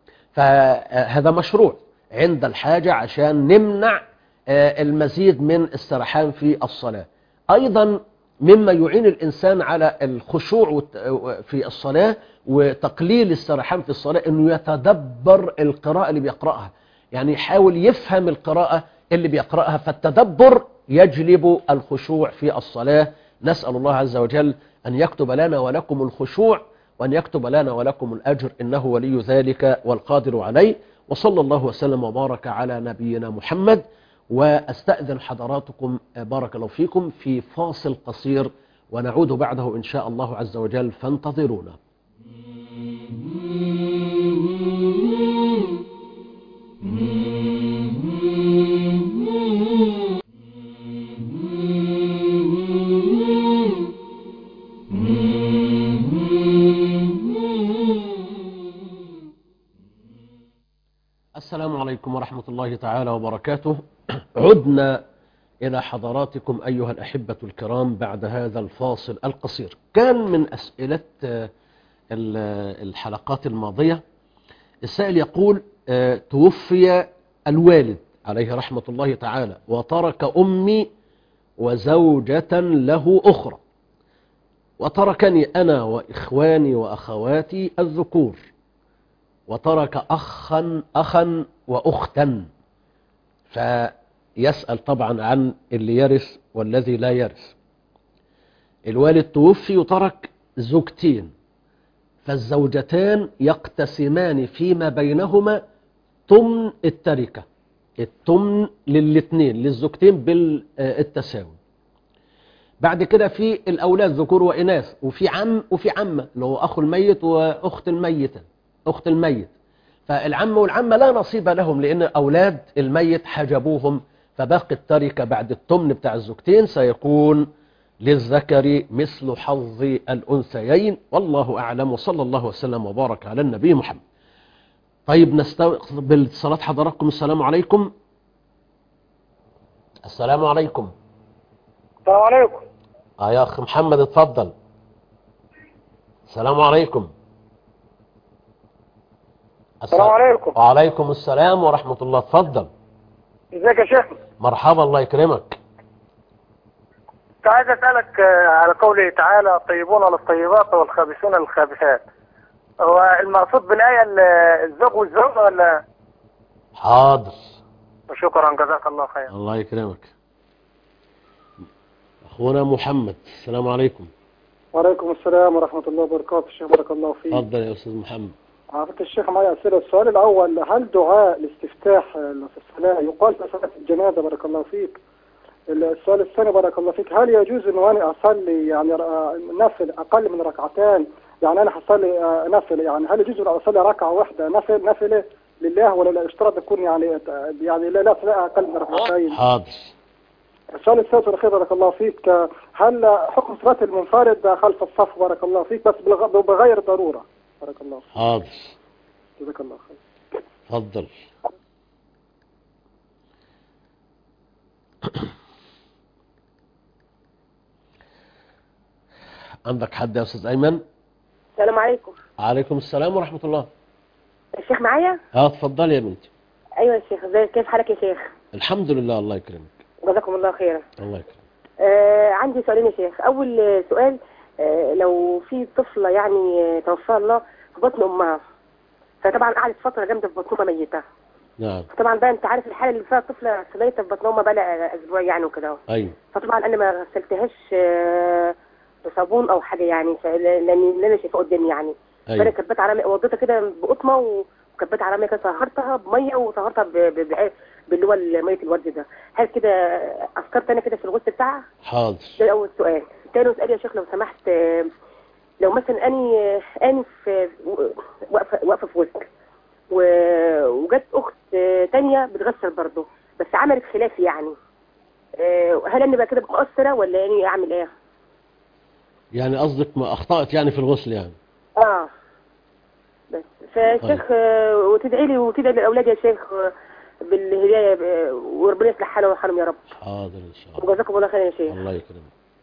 فهذا مشروع عند الحاجة عشان نمنع المزيد من السرحان في الصلاة. أيضا مما يعين الإنسان على الخشوع في الصلاة وتقليل السرحان في الصلاة أنه يتدبر القراءة اللي بيقرأها، يعني يحاول يفهم القراءة اللي بيقرأها، فالتدبر يجلب الخشوع في الصلاة. نسأل الله عز وجل أن يكتب لنا ولكم الخشوع، وأن يكتب لنا ولكم الأجر، إنه ولي ذلك والقادر عليه. وصلى الله وسلم وبارك على نبينا محمد. وأستأذن حضراتكم بارك الله فيكم في فاصل قصير، ونعود بعده إن شاء الله عز وجل، فانتظرونا. السلام عليكم ورحمة الله تعالى وبركاته. عدنا إلى حضراتكم أيها الأحبة الكرام بعد هذا الفاصل القصير. كان من أسئلة الحلقات الماضية السائل يقول: توفي الوالد عليه رحمة الله تعالى وترك أمي وزوجة له أخرى، وتركني أنا وإخواني وأخواتي الذكور، وترك أخا وأختا، فيسأل طبعا عن اللي يرث والذي لا يرث. الوالد توفي وترك زوجتين، فالزوجتان يقتسمان فيما بينهما ثمن التركة، الثمن للاثنين للزوجتين بالتساوي. بعد كده في الأولاد ذكور وإناث، وفي عم وفي عمة اللي هو أخو الميت وأخت الميتة أخت الميت، فالعم والعمة لا نصيب لهم لأن أولاد الميت حجبوهم، فباقي التركة بعد الثمن بتاع الزوجتين سيكون للذكر مثل حظ الأنثيين، والله أعلم، وصلى الله وسلم وبارك على النبي محمد. طيب نستقبل صلاة حضراتكم. السلام عليكم. السلام عليكم. السلام عليكم. يا أخي محمد اتفضل. السلام عليكم. السلام عليكم. وعليكم السلام ورحمة الله. اتفضل. ازيك يا شيخ؟ مرحبا، الله يكرمك. كنت عايز اسالك على قوله تعالى الطيبون للطيبات والخابثون للخابثات، هو المقصود بالايه الزوج والزوجه ولا؟ حاضر. شكرا، جزاك الله خير. الله يكرمك. اخونا محمد. السلام عليكم. وعليكم السلام ورحمة الله وبركاته. الشيخ بارك الله فيك. اتفضل يا استاذ محمد. عرفت الشيخ معي أسئلة. السؤال الأول، هل دعاء الاستفتاح في الصلاة يقال في صلاة الجنازة بارك الله فيك؟ السؤال الثاني بارك الله فيك، هل يجوز أن أنا أصلي يعني نفل أقل من ركعتين؟ يعني أنا هصلي نفل، يعني هل يجوز أن أصلي ركعة واحدة نفل لله، ولا لا اشتراط يكون يعني لا أقل من ركعتين؟ حاضر. السؤال الثالث والأخير بارك الله فيك، هل حكم صلاة المنفرد خلف الصف بارك الله فيك بس بغير ضرورة بارك الله فيك؟ حاضر. جزاك الله خير. اتفضل. عندك حد يا استاذ ايمن؟ السلام عليكم. عليكم السلام ورحمة الله. الشيخ معايا؟ اتفضلي يا بنتي. ايوه يا شيخ، ازيك؟ كيف حالك يا شيخ؟ الحمد لله، الله يكرمك. جزاكم الله خيرا. الله يكرمك. عندي سؤالين يا شيخ. اول سؤال، لو في طفلة يعني توفاها الله في بطن امها، فطبعا قعدت فترة جامدة في بطن امها ميتة. نعم. فطبعا بقى انت عارف الحالة اللي فيها الطفلة في ميتة في بطن امها بقى لها اسبوع يعني وكده. ايوه. فطبعا انا ما غسلتهاش بصابون او حاجة يعني، لان انا شايفاه قدامي يعني. أيوة. فانا كبت على وضيتها كده بقطمة وكبت على ميه كده، طهرتها بميه وطهرتها باللي هو ميه الورد ده. هل كده افكار ثانيه كده في الغسل بتاعها؟ حاضر. ده اول سؤال. ثاني سؤال يا شيخ لو سمحت، لو مثلا اني في واقفه في وسط وجت اخت ثانيه بتغسل برضه بس عملت خلاف يعني، هل انا بقى كده مقصره ولا يعني اعمل ايه؟ يعني قصدك ما اخطأت يعني في الغسل يعني؟ بس فشيخ وتدعي لي وتدعي للاولاد يا شيخ بالهدايه وربنا يصلح حالهم وحالهم يا رب. حاضر ان شاء الله. وجزاكم الله خير يا شيخ. الله يكرمك.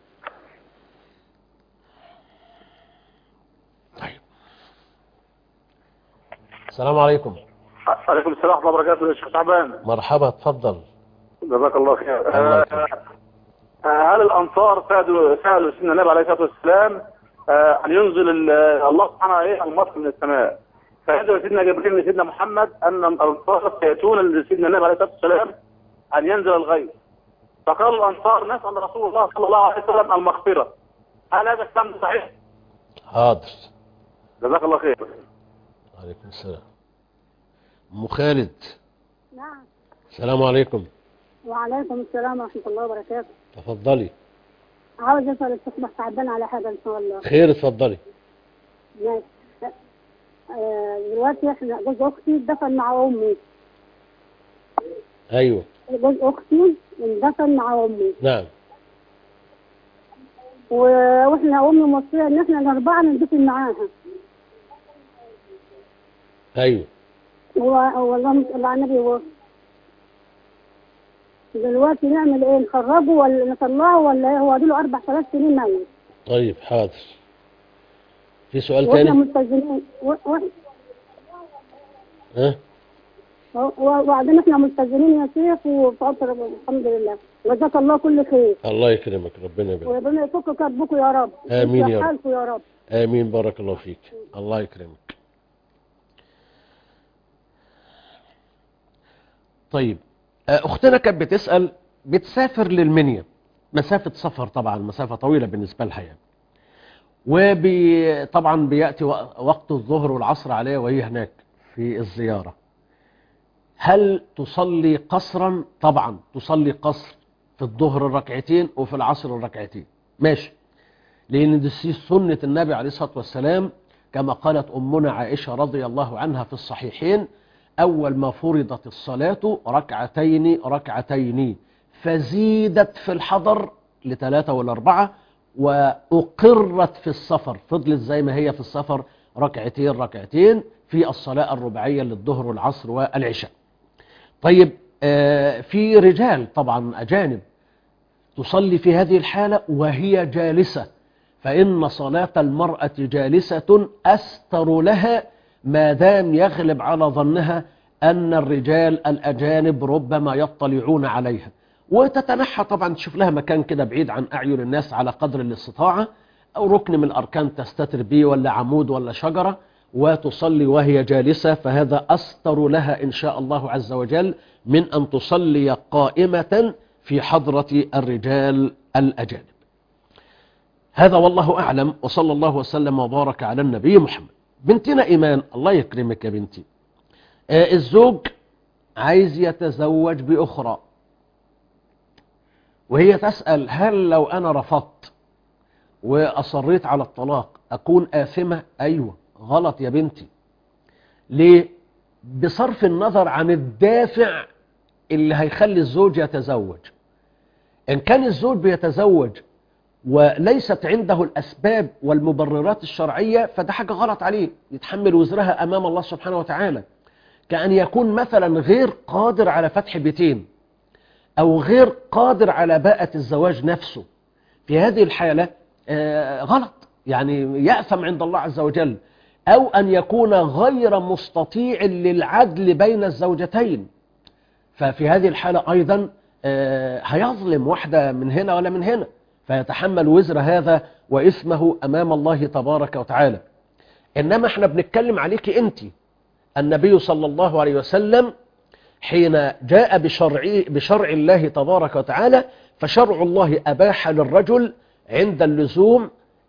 طيب. السلام عليكم. عليكم السلام ورحمة الله وبركاته يا شيخ شعبان. مرحبا، اتفضل. جزاك الله خير. الله يكرمك. هل الأنصار سألوا سيدنا النبي عليه الصلاة والسلام أن ينزل الله سبحانه المطر من السماء، فيدعو سيدنا جبريل لسيدنا محمد أن الأنصار سيأتون لسيدنا النبي عليه الصلاة والسلام أن ينزل الغيث، فقال الأنصار نسأل رسول الله صلى الله عليه وسلم المغفرة، هل هذا الكلام صحيح؟ حاضر. جزاك الله خير. عليكم السلام. أم خالد. نعم. السلام عليكم. وعليكم السلام ورحمة الله وبركاته. تفضلي. عاوز اسال الشيخ تعبان على حاجه ان شاء الله. خير، اتفضلي. ماشي. دلوقتي احنا جوز اختي دفن مع امي. ايوه. جوز اختي اندفن مع امي. نعم. واحنا امي موصيه ان احنا الاربعه ندفن معاها. ايوه. والله صل على النبي. دلوقتي نعمل ايه؟ نخرجه ولا نطلعه ولا ايه؟ هو له 4 سنين ميت. طيب حاضر. في سؤال تاني؟ واحنا ملتزمين ها؟ وبعدين احنا ملتزمين يا شيخ وفاطر الحمد لله. جزاك الله كل خير. الله يكرمك، ربنا يبارك. وربنا يفك كربكم يا رب. آمين يا رب. يا رب. آمين، بارك الله فيك. الله يكرمك. طيب، أختنا كانت بتسأل، بتسافر للمنيا، مسافة سفر طبعا، مسافة طويلة بالنسبة لها يعني، وطبعا بيأتي وقت الظهر والعصر عليها وهي هناك في الزيارة. هل تصلي قصرا؟ طبعا تصلي قصر، في الظهر الركعتين وفي العصر الركعتين، ماشي، لأن دي سنة النبي عليه الصلاة والسلام، كما قالت أمنا عائشة رضي الله عنها في الصحيحين: أول ما فرضت الصلاة ركعتين ركعتين، فزيدت في الحضر لثلاثة والأربعة، وأقرت في السفر، فضلت زي ما هي في السفر ركعتين ركعتين في الصلاة الرباعية للظهر والعصر والعشاء. طيب، في رجال طبعا أجانب تصلي في هذه الحالة وهي جالسة، فإن صلاة المرأة جالسة أستر لها، ما دام يغلب على ظنها أن الرجال الأجانب ربما يطلعون عليها، وتتنحى طبعا، تشوف لها مكان كده بعيد عن أعين الناس على قدر الاستطاعة، أو ركن من الأركان تستتر به، ولا عمود ولا شجرة، وتصلي وهي جالسة، فهذا أستر لها إن شاء الله عز وجل من أن تصلي قائمة في حضرة الرجال الأجانب. هذا والله أعلم، وصلى الله وسلم وبارك على النبي محمد. بنتنا إيمان، الله يكرمك يا بنتي، الزوج عايز يتزوج بأخرى، وهي تسأل: هل لو أنا رفضت وأصريت على الطلاق أكون آثمة؟ أيوة، غلط يا بنتي. ليه؟ بصرف النظر عن الدافع اللي هيخلي الزوج يتزوج. إن كان الزوج بيتزوج وليست عنده الأسباب والمبررات الشرعية، فده حاجة غلط عليه، يتحمل وزرها أمام الله سبحانه وتعالى، كأن يكون مثلا غير قادر على فتح بيتين، أو غير قادر على باءة الزواج نفسه. في هذه الحالة غلط، يعني يأثم عند الله عز وجل. أو أن يكون غير مستطيع للعدل بين الزوجتين، ففي هذه الحالة أيضا هيظلم واحدة من هنا ولا من هنا، فيتحمل وزر هذا وإثمه أمام الله تبارك وتعالى. إنما احنا بنتكلم عليك أنت. النبي صلى الله عليه وسلم حين جاء بشرع الله تبارك وتعالى، فشرع الله أباح للرجل عند اللزوم: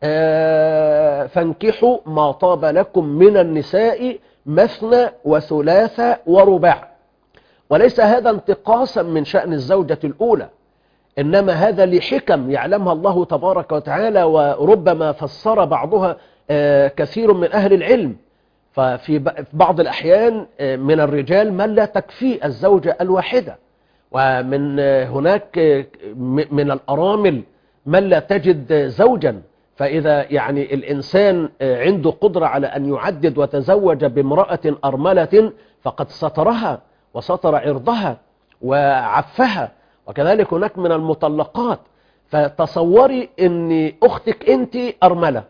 فانكحوا ما طاب لكم من النساء مثنى وثلاث ورباع. وليس هذا انتقاصا من شأن الزوجة الأولى، إنما هذا لحكم يعلمها الله تبارك وتعالى، وربما فسر بعضها كثير من أهل العلم. ففي بعض الأحيان من الرجال من لا تكفي الزوجة الواحدة، ومن هناك من الأرامل من لا تجد زوجا، فإذا يعني الإنسان عنده قدرة على أن يعدد وتزوج بامرأة أرملة فقد سترها وستر عرضها وعفها. وكذلك هناك من المطلقات، فتصوري أن أختك أنت أرملة،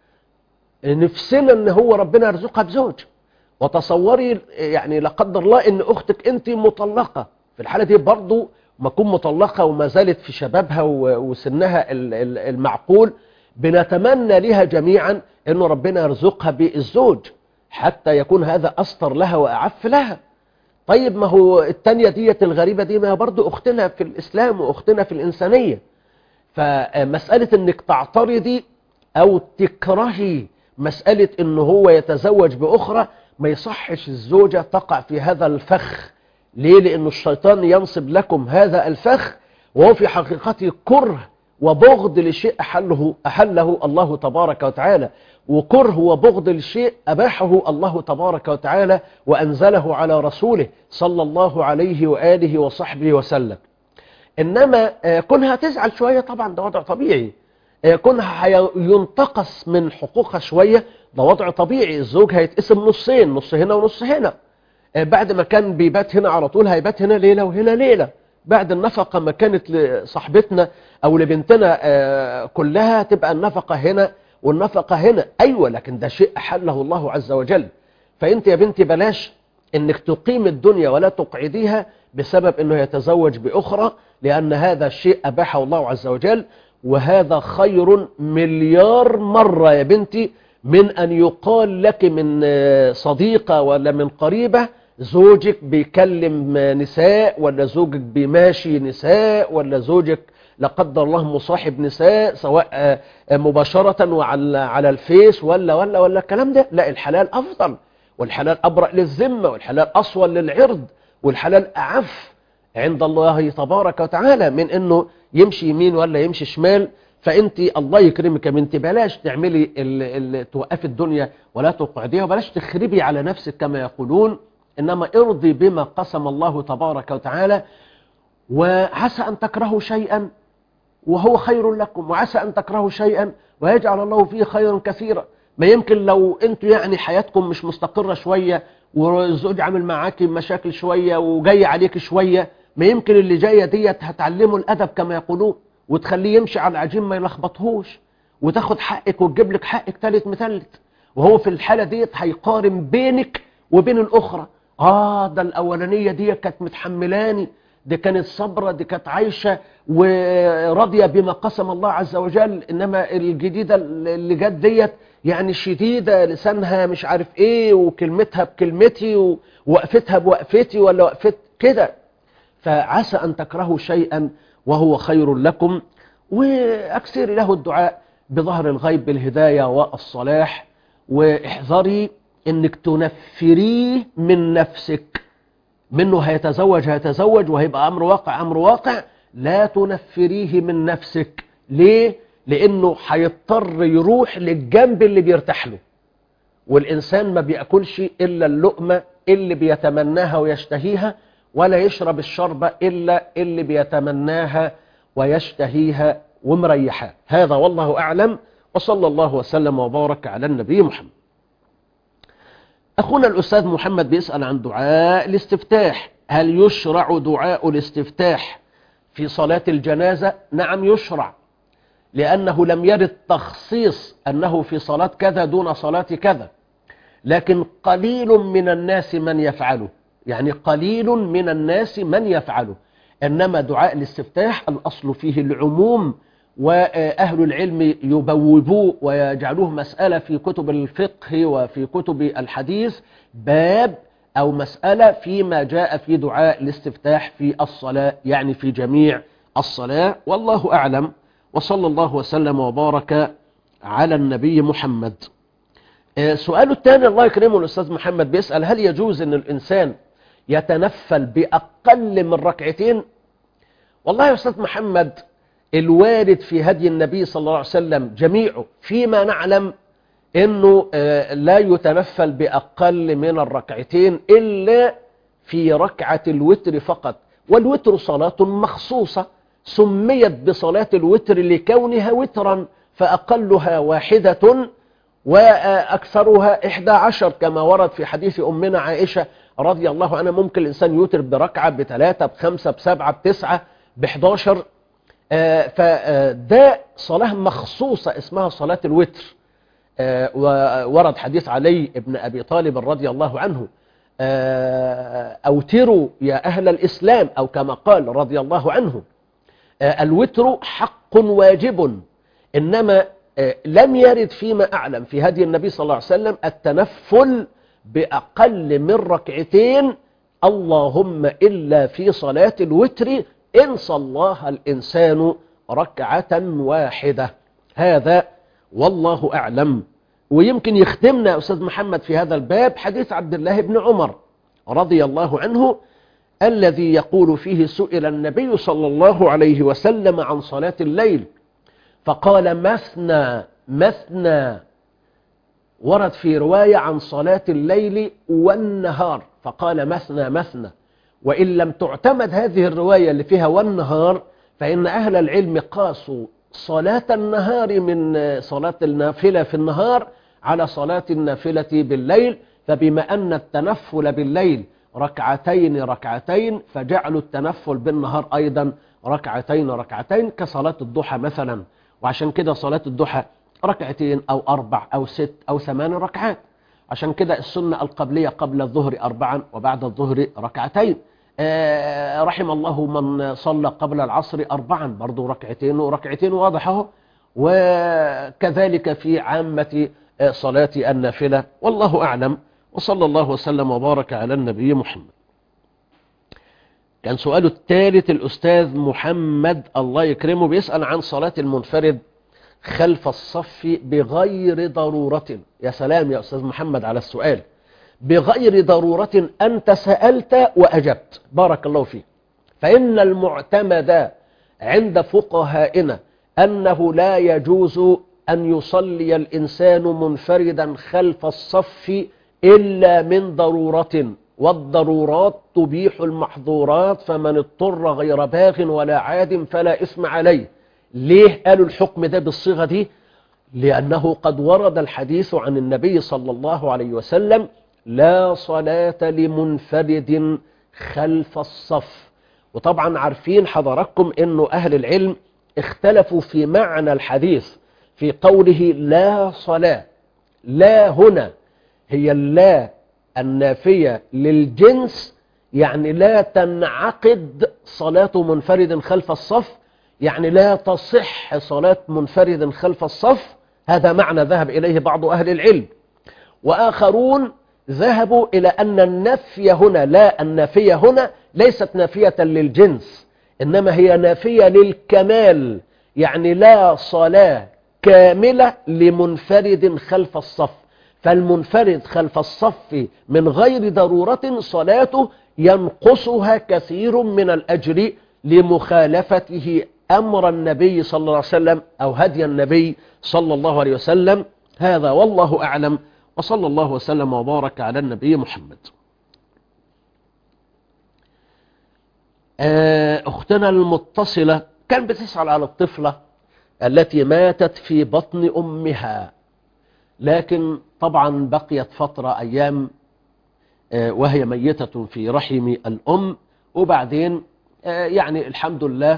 نفسنا أن هو ربنا يرزقها بزوج، وتصوري يعني لا قدر الله أن أختك أنت مطلقة، في الحالة دي برضو ما تكون مطلقة وما زالت في شبابها وسنها المعقول، بنتمنى لها جميعا أن ربنا يرزقها بالزوج حتى يكون هذا أستر لها وأعف لها. طيب، ما هو التانية ديت الغريبة دي ما برضو أختنا في الإسلام وأختنا في الإنسانية. فمسألة أنك تعترضي أو تكرهي مسألة أنه هو يتزوج بأخرى، ما يصحش الزوجة تقع في هذا الفخ. ليه؟ لأن الشيطان ينصب لكم هذا الفخ، وهو في حقيقته كره وبغض لشيء أحله الله تبارك وتعالى، وكره وبغض لشيء أباحه الله تبارك وتعالى وأنزله على رسوله صلى الله عليه وآله وصحبه وسلم. إنما كونها تزعل شوية طبعا ده وضع طبيعي، كونها ينتقص من حقوقها شوية ده وضع طبيعي. الزوج هيتقسم نصين، نص هنا ونص هنا، بعد ما كان بيبات هنا على طول هيبات هنا ليلة وهنا ليلة. بعد النفقة ما كانت لصاحبتنا أو لبنتنا كلها تبقى النفقة هنا والنفقة هنا. أيوة، لكن ده شيء أحله الله عز وجل. فأنت يا بنتي بلاش انك تقيم الدنيا ولا تقعديها بسبب انه يتزوج بأخرى، لأن هذا الشيء أباحه الله عز وجل، وهذا خير مليار مرة يا بنتي من أن يقال لك من صديقة ولا من قريبة زوجك بيكلم نساء، ولا زوجك بيماشي نساء، ولا زوجك لا قدر الله مصاحب نساء سواء مباشرة وعلى الفيس ولا الكلام ده. لا، الحلال أفضل، والحلال أبرأ للذمة، والحلال أصول للعرض، والحلال أعف عند الله تبارك وتعالى من أنه يمشي يمين ولا يمشي شمال. فأنت الله يكرمك يا بنتي بلاش تعملي توقفي الدنيا ولا تقعديها، وبلاش تخربي على نفسك كما يقولون، إنما ارضي بما قسم الله تبارك وتعالى. وعسى أن تكرهوا شيئا وهو خير لكم، وعسى أن تكرهوا شيئا ويجعل الله فيه خيرا كثيرا. ما يمكن لو أنتوا يعني حياتكم مش مستقرة شوية، والزوج عامل معاكي مشاكل شوية وجاي عليك شوية، ما يمكن اللي جاية ديت هتعلمه الأدب كما يقولون، وتخليه يمشي على العجين ما يلخبطهوش، وتاخد حقك وتجيب لك حقك تالت متلت. وهو في الحالة ديت هيقارن بينك وبين الأخرى. ده الأولانية دي كانت متحملاني، دي كانت صبرة، دي كانت عايشة وراضية بما قسم الله عز وجل، إنما الجديدة اللي جت ديت يعني شديدة، لسانها مش عارف ايه، وكلمتها بكلمتي، ووقفتها بوقفتي، ولا وقفت كده. فعسى أن تكرهوا شيئا وهو خير لكم، وأكثري له الدعاء بظهر الغيب بالهداية والصلاح، واحذري انك تنفريه من نفسك، منه هيتزوج وهيبقى أمر واقع، لا تنفريه من نفسك. ليه؟ لأنه هيضطر يروح للجنب اللي بيرتاح له، والإنسان ما بيأكلش إلا اللقمة اللي بيتمناها ويشتهيها، ولا يشرب الشربة إلا اللي بيتمناها ويشتهيها ومريحها. هذا والله أعلم، وصلى الله وسلم وبارك على النبي محمد. أخونا الأستاذ محمد بيسأل عن دعاء الاستفتاح. هل يشرع دعاء الاستفتاح في صلاة الجنازة؟ نعم يشرع، لأنه لم يرد تخصيص أنه في صلاة كذا دون صلاة كذا، لكن قليل من الناس من يفعله، يعني قليل من الناس من يفعله. إنما دعاء الاستفتاح الأصل فيه العموم، وأهل العلم يبوبوه ويجعلوه مسألة في كتب الفقه وفي كتب الحديث، باب أو مسألة فيما جاء في دعاء الاستفتاح في الصلاة، يعني في جميع الصلاة. والله أعلم، وصلى الله وسلم وبارك على النبي محمد. سؤاله الثاني الله يكرمه الأستاذ محمد بيسأل: هل يجوز أن الإنسان يتنفل بأقل من ركعتين؟ والله يا أستاذ محمد، الوارد في هدي النبي صلى الله عليه وسلم جميعه فيما نعلم أنه لا يتنفل بأقل من الركعتين إلا في ركعة الوتر فقط. والوتر صلاة مخصوصة سميت بصلاة الوتر لكونها وترا، فأقلها 1 وأكثرها 11 كما ورد في حديث أمنا عائشة رضي الله عنها. ممكن الإنسان يوتر بركعة، ب3، ب5، ب7، ب9، ب11. فده صلاة مخصوصة اسمها صلاة الوتر. وورد حديث علي ابن أبي طالب رضي الله عنه: أوتروا يا أهل الإسلام، أو كما قال رضي الله عنه. الوتر حق واجب، إنما لم يرد فيما أعلم في هدي النبي صلى الله عليه وسلم التنفل بأقل من ركعتين، اللهم إلا في صلاة الوتر إن صلاها الإنسان ركعة واحدة. هذا والله أعلم. ويمكن يخدمنا يا أستاذ محمد في هذا الباب حديث عبد الله بن عمر رضي الله عنه، الذي يقول فيه: سئل النبي صلى الله عليه وسلم عن صلاة الليل فقال: مثنى. ورد في رواية عن صلاة الليل والنهار فقال مثنى. وإن لم تعتمد هذه الرواية اللي فيها والنهار، فإن أهل العلم قاسوا صلاة النهار من صلاة النافلة في النهار على صلاة النافلة بالليل، فبما أن التنفل بالليل ركعتين فجعلوا التنفل بالنهار أيضا ركعتين كصلاة الضحى مثلا. وعشان كده صلاة الضحى 2 أو 4 أو 6 أو 8 ركعات. عشان كده السنة القبلية قبل الظهر 4 وبعد الظهر 2 رحم الله من صلى قبل العصر 4 برضو 2 وركعتين واضح اهو. وكذلك في عامة صلاة النافلة، والله أعلم. وصلى الله وسلم وبارك على النبي محمد. كان سؤاله الثالث الأستاذ محمد الله يكرمه بيسأل عن صلاة المنفرد خلف الصف بغير ضرورة. يا سلام يا أستاذ محمد على السؤال، بغير ضرورة أنت سألت وأجبت، بارك الله فيك. فإن المعتمد عند فقهائنا أنه لا يجوز أن يصلي الإنسان منفردا خلف الصف إلا من ضرورة، والضرورات تبيح المحظورات، فمن اضطر غير باغ ولا عاد فلا إثم عليه. ليه قالوا الحكم ده بالصيغة دي؟ لأنه قد ورد الحديث عن النبي صلى الله عليه وسلم لا صلاة لمنفرد خلف الصف. وطبعا عارفين حضراتكم أنه أهل العلم اختلفوا في معنى الحديث في قوله لا صلاة. لا هنا هي اللا النافية للجنس، يعني لا تنعقد صلاة منفرد خلف الصف، يعني لا تصح صلاة منفرد خلف الصف. هذا معنى ذهب إليه بعض أهل العلم. وآخرون ذهبوا إلى أن النفي هنا، لا النافية هنا ليست نافية للجنس، إنما هي نافية للكمال، يعني لا صلاة كاملة لمنفرد خلف الصف. فالمنفرد خلف الصف من غير ضرورة صلاته ينقصها كثير من الأجر لمخالفته أمر النبي صلى الله عليه وسلم أو هدي النبي صلى الله عليه وسلم. هذا والله أعلم، وصلى الله وسلم وبارك على النبي محمد. أختنا المتصلة كان بتسأل على الطفلة التي ماتت في بطن أمها، لكن طبعا بقيت فترة أيام وهي ميتة في رحم الأم، وبعدين يعني الحمد لله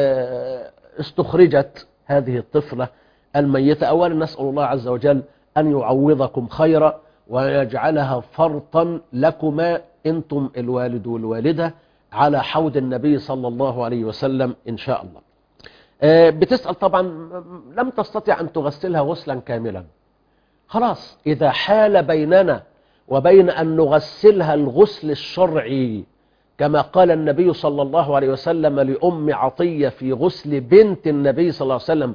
استخرجت هذه الطفلة الميتة. أولا نسأل الله عز وجل أن يعوضكم خيرا ويجعلها فرطا لكما أنتم الوالد والوالدة على حوض النبي صلى الله عليه وسلم إن شاء الله. بتسأل طبعا لم تستطع أن تغسلها غسلا كاملا. خلاص إذا حال بيننا وبين أن نغسلها الغسل الشرعي كما قال النبي صلى الله عليه وسلم لأم عطية في غسل بنت النبي صلى الله عليه وسلم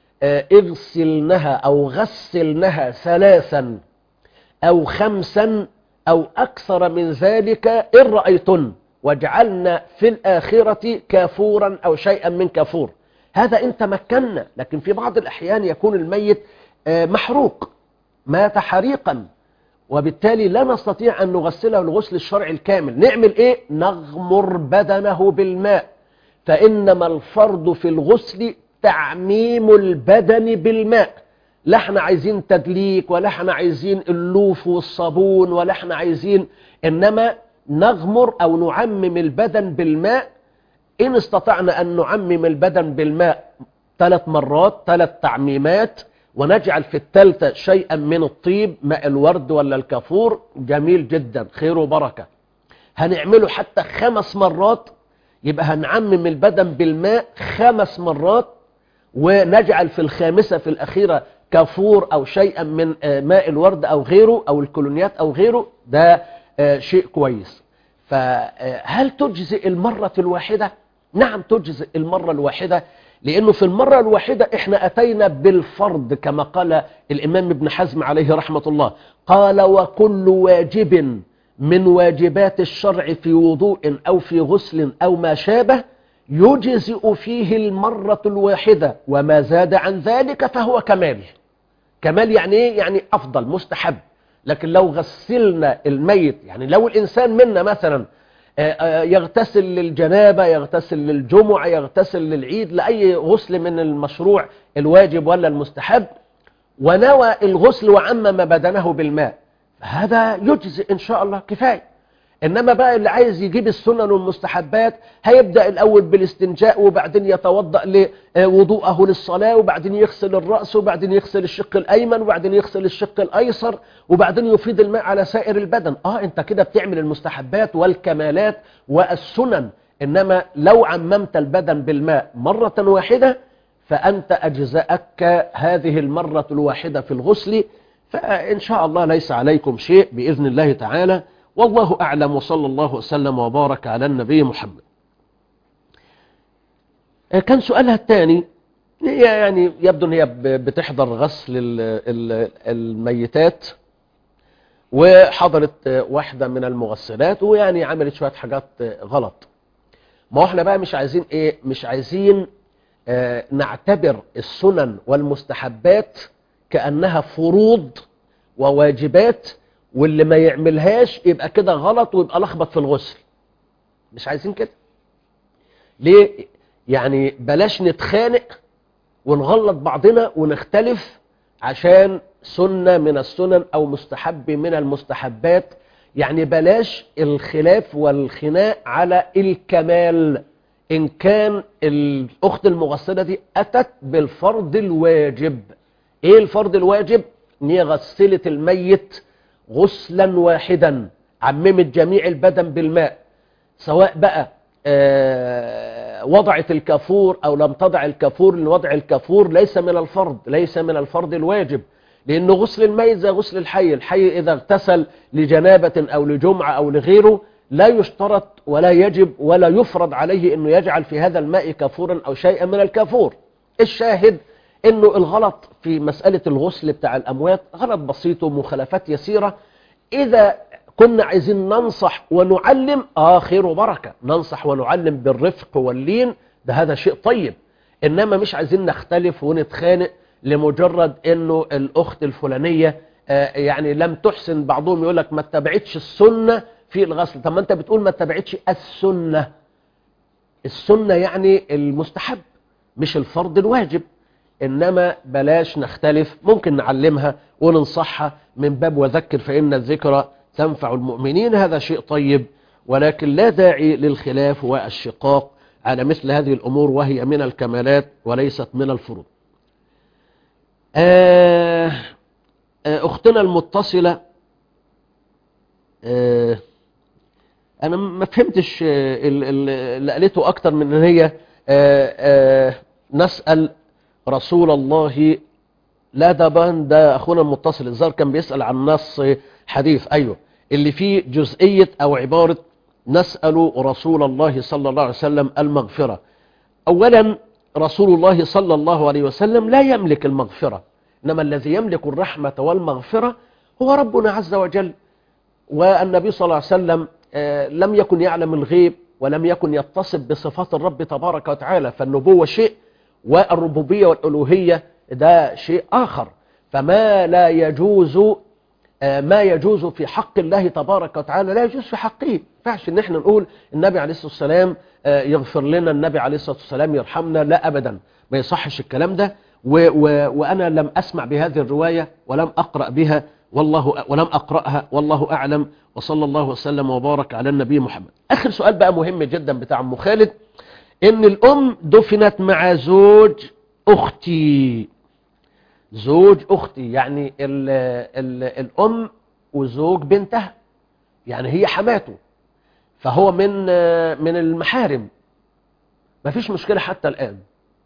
اغسلنها أو غسلنها 3 أو 5 أو أكثر من ذلك إن رأيتن، واجعلنا في الآخرة كافورا أو شيئا من كافور. هذا إن تمكنا، لكن في بعض الأحيان يكون الميت محروق، مات حريقا، وبالتالي لا نستطيع أن نغسله الغسل الشرعي الكامل. نعمل إيه؟ نغمر بدنه بالماء، فإنما الفرض في الغسل تعميم البدن بالماء. لا احنا عايزين تدليك، ولا احنا عايزين اللوف والصابون، ولا احنا عايزين، إنما نغمر أو نعمم البدن بالماء. إن استطعنا أن نعمم البدن بالماء 3 مرات 3 تعميمات، ونجعل في الثالثة شيئا من الطيب، ماء الورد ولا الكافور، جميل جدا، خير وبركة. هنعمله حتى 5 مرات، يبقى هنعمم البدن بالماء 5 مرات، ونجعل في الخامسة في الأخيرة كافور أو شيئا من ماء الورد أو غيره أو الكولونيات أو غيره. ده شيء كويس. فهل تجزئ المرة الواحدة؟ نعم تجزئ المرة الواحدة، لأنه في المرة الواحدة إحنا أتينا بالفرض كما قال الإمام ابن حزم عليه رحمة الله، قال وكل واجب من واجبات الشرع في وضوء أو في غسل أو ما شابه يجزئ فيه المرة الواحدة، وما زاد عن ذلك فهو كمال. كمال يعني إيه؟ يعني أفضل، مستحب. لكن لو غسلنا الميت، يعني لو الإنسان منا مثلا يغتسل للجنابة، يغتسل للجمعة، يغتسل للعيد، لأي غسل من المشروع الواجب ولا المستحب، ونوى الغسل وعمم بدنه بالماء، هذا يجزئ إن شاء الله كفاية. إنما بقى اللي عايز يجيب السنن والمستحبات هيبدأ الأول بالاستنجاء، وبعدين يتوضأ لوضوءه للصلاة، وبعدين يغسل الرأس، وبعدين يغسل الشق الأيمن، وبعدين يغسل الشق الأيسر، وبعدين يفيض الماء على سائر البدن. أنت كده بتعمل المستحبات والكمالات والسنن. إنما لو عممت البدن بالماء مرة واحدة فأنت أجزأك هذه المرة الواحدة في الغسل، فإن شاء الله ليس عليكم شيء بإذن الله تعالى، والله أعلم، وصلى الله وسلم وبارك على النبي محمد. كان سؤالها الثاني، يعني يبدو أن هي بتحضر غسل الميتات، وحضرت واحدة من المغسلات ويعني عملت شوية حاجات غلط. ما احنا بقى مش عايزين ايه، مش عايزين نعتبر السنن والمستحبات كأنها فروض وواجبات، واللي ما يعملهاش يبقى كده غلط ويبقى لخبط في الغسل. مش عايزين كده. ليه؟ يعني بلاش نتخانق ونغلط بعضنا ونختلف عشان سنة من السنن أو مستحب من المستحبات. يعني بلاش الخلاف والخناق على الكمال. إن كان الأخت المغسلة دي أتت بالفرض الواجب. إيه الفرض الواجب؟ إن هي غسلت الميت غسلا واحدا، عممت جميع البدن بالماء، سواء بقى وضعت الكافور أو لم تضع الكافور. لأن وضع الكافور ليس من الفرض، ليس من الفرض الواجب، لأنه غسل الميت زي غسل الحي. الحي إذا اغتسل لجنابة أو لجمعة أو لغيره لا يشترط ولا يجب ولا يفرض عليه أنه يجعل في هذا الماء كافورا أو شيئا من الكافور. الشاهد أنه الغلط في مسألة الغسل بتاع الأموات غلط بسيط ومخالفات يسيرة. إذا كنا عايزين ننصح ونعلم خير وبركة، ننصح ونعلم بالرفق واللين، ده هذا شيء طيب. إنما مش عايزين نختلف ونتخانق لمجرد أنه الأخت الفلانية يعني لم تحسن. بعضهم يقول لك ما اتبعتش السنة في الغسل. طب ما أنت بتقول ما اتبعتش السنة. السنة يعني المستحب مش الفرض الواجب. إنما بلاش نختلف، ممكن نعلمها وننصحها من باب وذكر فإن الذكرى تنفع المؤمنين. هذا شيء طيب، ولكن لا داعي للخلاف والشقاق على مثل هذه الأمور، وهي من الكمالات وليست من الفروض. أختنا المتصلة، أنا ما فهمتش اللي قالته أكتر من أن هي نسأل رسول الله. لا ده أخونا المتصل الظاهر كان بيسأل عن نص حديث، أيوه، اللي فيه جزئية أو عبارة نسأل رسول الله صلى الله عليه وسلم المغفرة. أولا رسول الله صلى الله عليه وسلم لا يملك المغفرة، إنما الذي يملك الرحمة والمغفرة هو ربنا عز وجل. والنبي صلى الله عليه وسلم لم يكن يعلم الغيب ولم يكن يتصف بصفات الرب تبارك وتعالى، فالنبوة شيء والربوبية والألوهية ده شيء آخر. فما لا يجوز ما يجوز في حق الله تبارك وتعالى لا يجوز في حقه. ما ينفعش ان احنا نقول النبي عليه الصلاة والسلام يغفر لنا، النبي عليه الصلاة والسلام يرحمنا، لا أبدا، ما يصحش الكلام ده. وأنا لم أسمع بهذه الرواية ولم أقرأ بها ولم أقرأها، والله أعلم، وصلى الله وسلم وبارك على النبي محمد. آخر سؤال بقى مهم جدا بتاع أم خالد، إن الأم دفنت مع زوج أختي. زوج أختي يعني الأم وزوج بنتها، يعني هي حماته، فهو من المحارم، ما فيش مشكلة حتى الآن.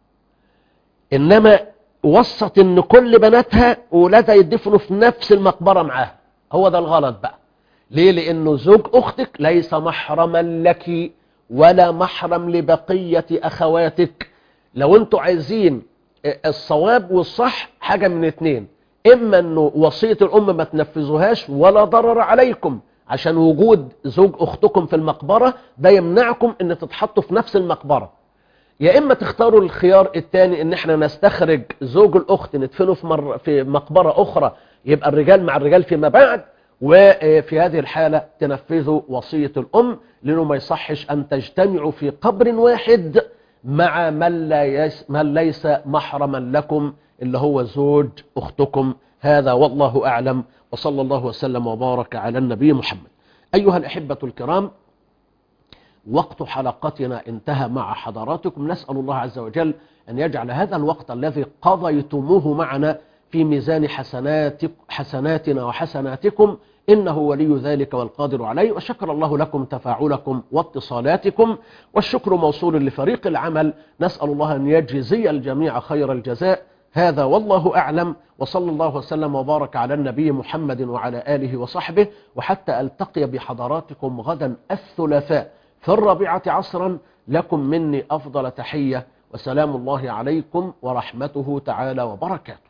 إنما وصت إن كل بناتها وولادها يدفنوا في نفس المقبرة معاها. هو ده الغلط بقى. ليه؟ لأنه زوج أختك ليس محرما لك ولا محرم لبقية أخواتك. لو أنتوا عايزين الصواب والصح حاجة من اتنين، إما أنه وصية الأم ما تنفذوهاش ولا ضرر عليكم، عشان وجود زوج أختكم في المقبرة ده يمنعكم أن تتحطوا في نفس المقبرة. يا إما تختاروا الخيار الثاني، أن احنا نستخرج زوج الأخت ندفنه في مقبرة أخرى، يبقى الرجال مع الرجال فيما بعد، وفي هذه الحالة تنفذوا وصية الأم، لأنه ما يصحش أن تجتمعوا في قبر واحد مع من ليس محرما لكم، اللي هو زوج أختكم. هذا والله أعلم، وصلى الله وسلم وبارك على النبي محمد. أيها الأحبة الكرام، وقت حلقتنا انتهى مع حضراتكم. نسأل الله عز وجل أن يجعل هذا الوقت الذي قضيتموه معنا في ميزان حسناتنا وحسناتكم، إنه ولي ذلك والقادر عليه. وشكر الله لكم تفاعلكم واتصالاتكم، والشكر موصول لفريق العمل. نسأل الله أن يجزي الجميع خير الجزاء. هذا والله أعلم، وصلى الله وسلم وبارك على النبي محمد وعلى آله وصحبه، وحتى ألتقي بحضراتكم غدا الثلاثاء في 4 عصرا. لكم مني أفضل تحية، وسلام الله عليكم ورحمته تعالى وبركاته.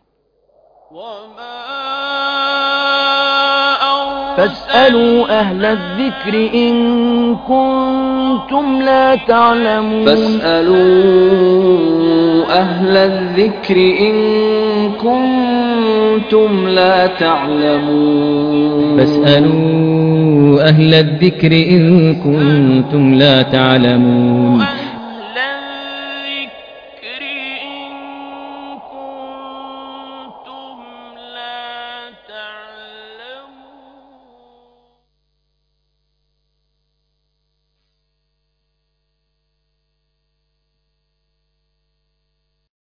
فاسألوا أهل الذكر إن كنتم لا تعلمون. فاسألوا أهل الذكر إن كنتم لا تعلمون. فاسألوا أهل الذكر إن كنتم لا تعلمون.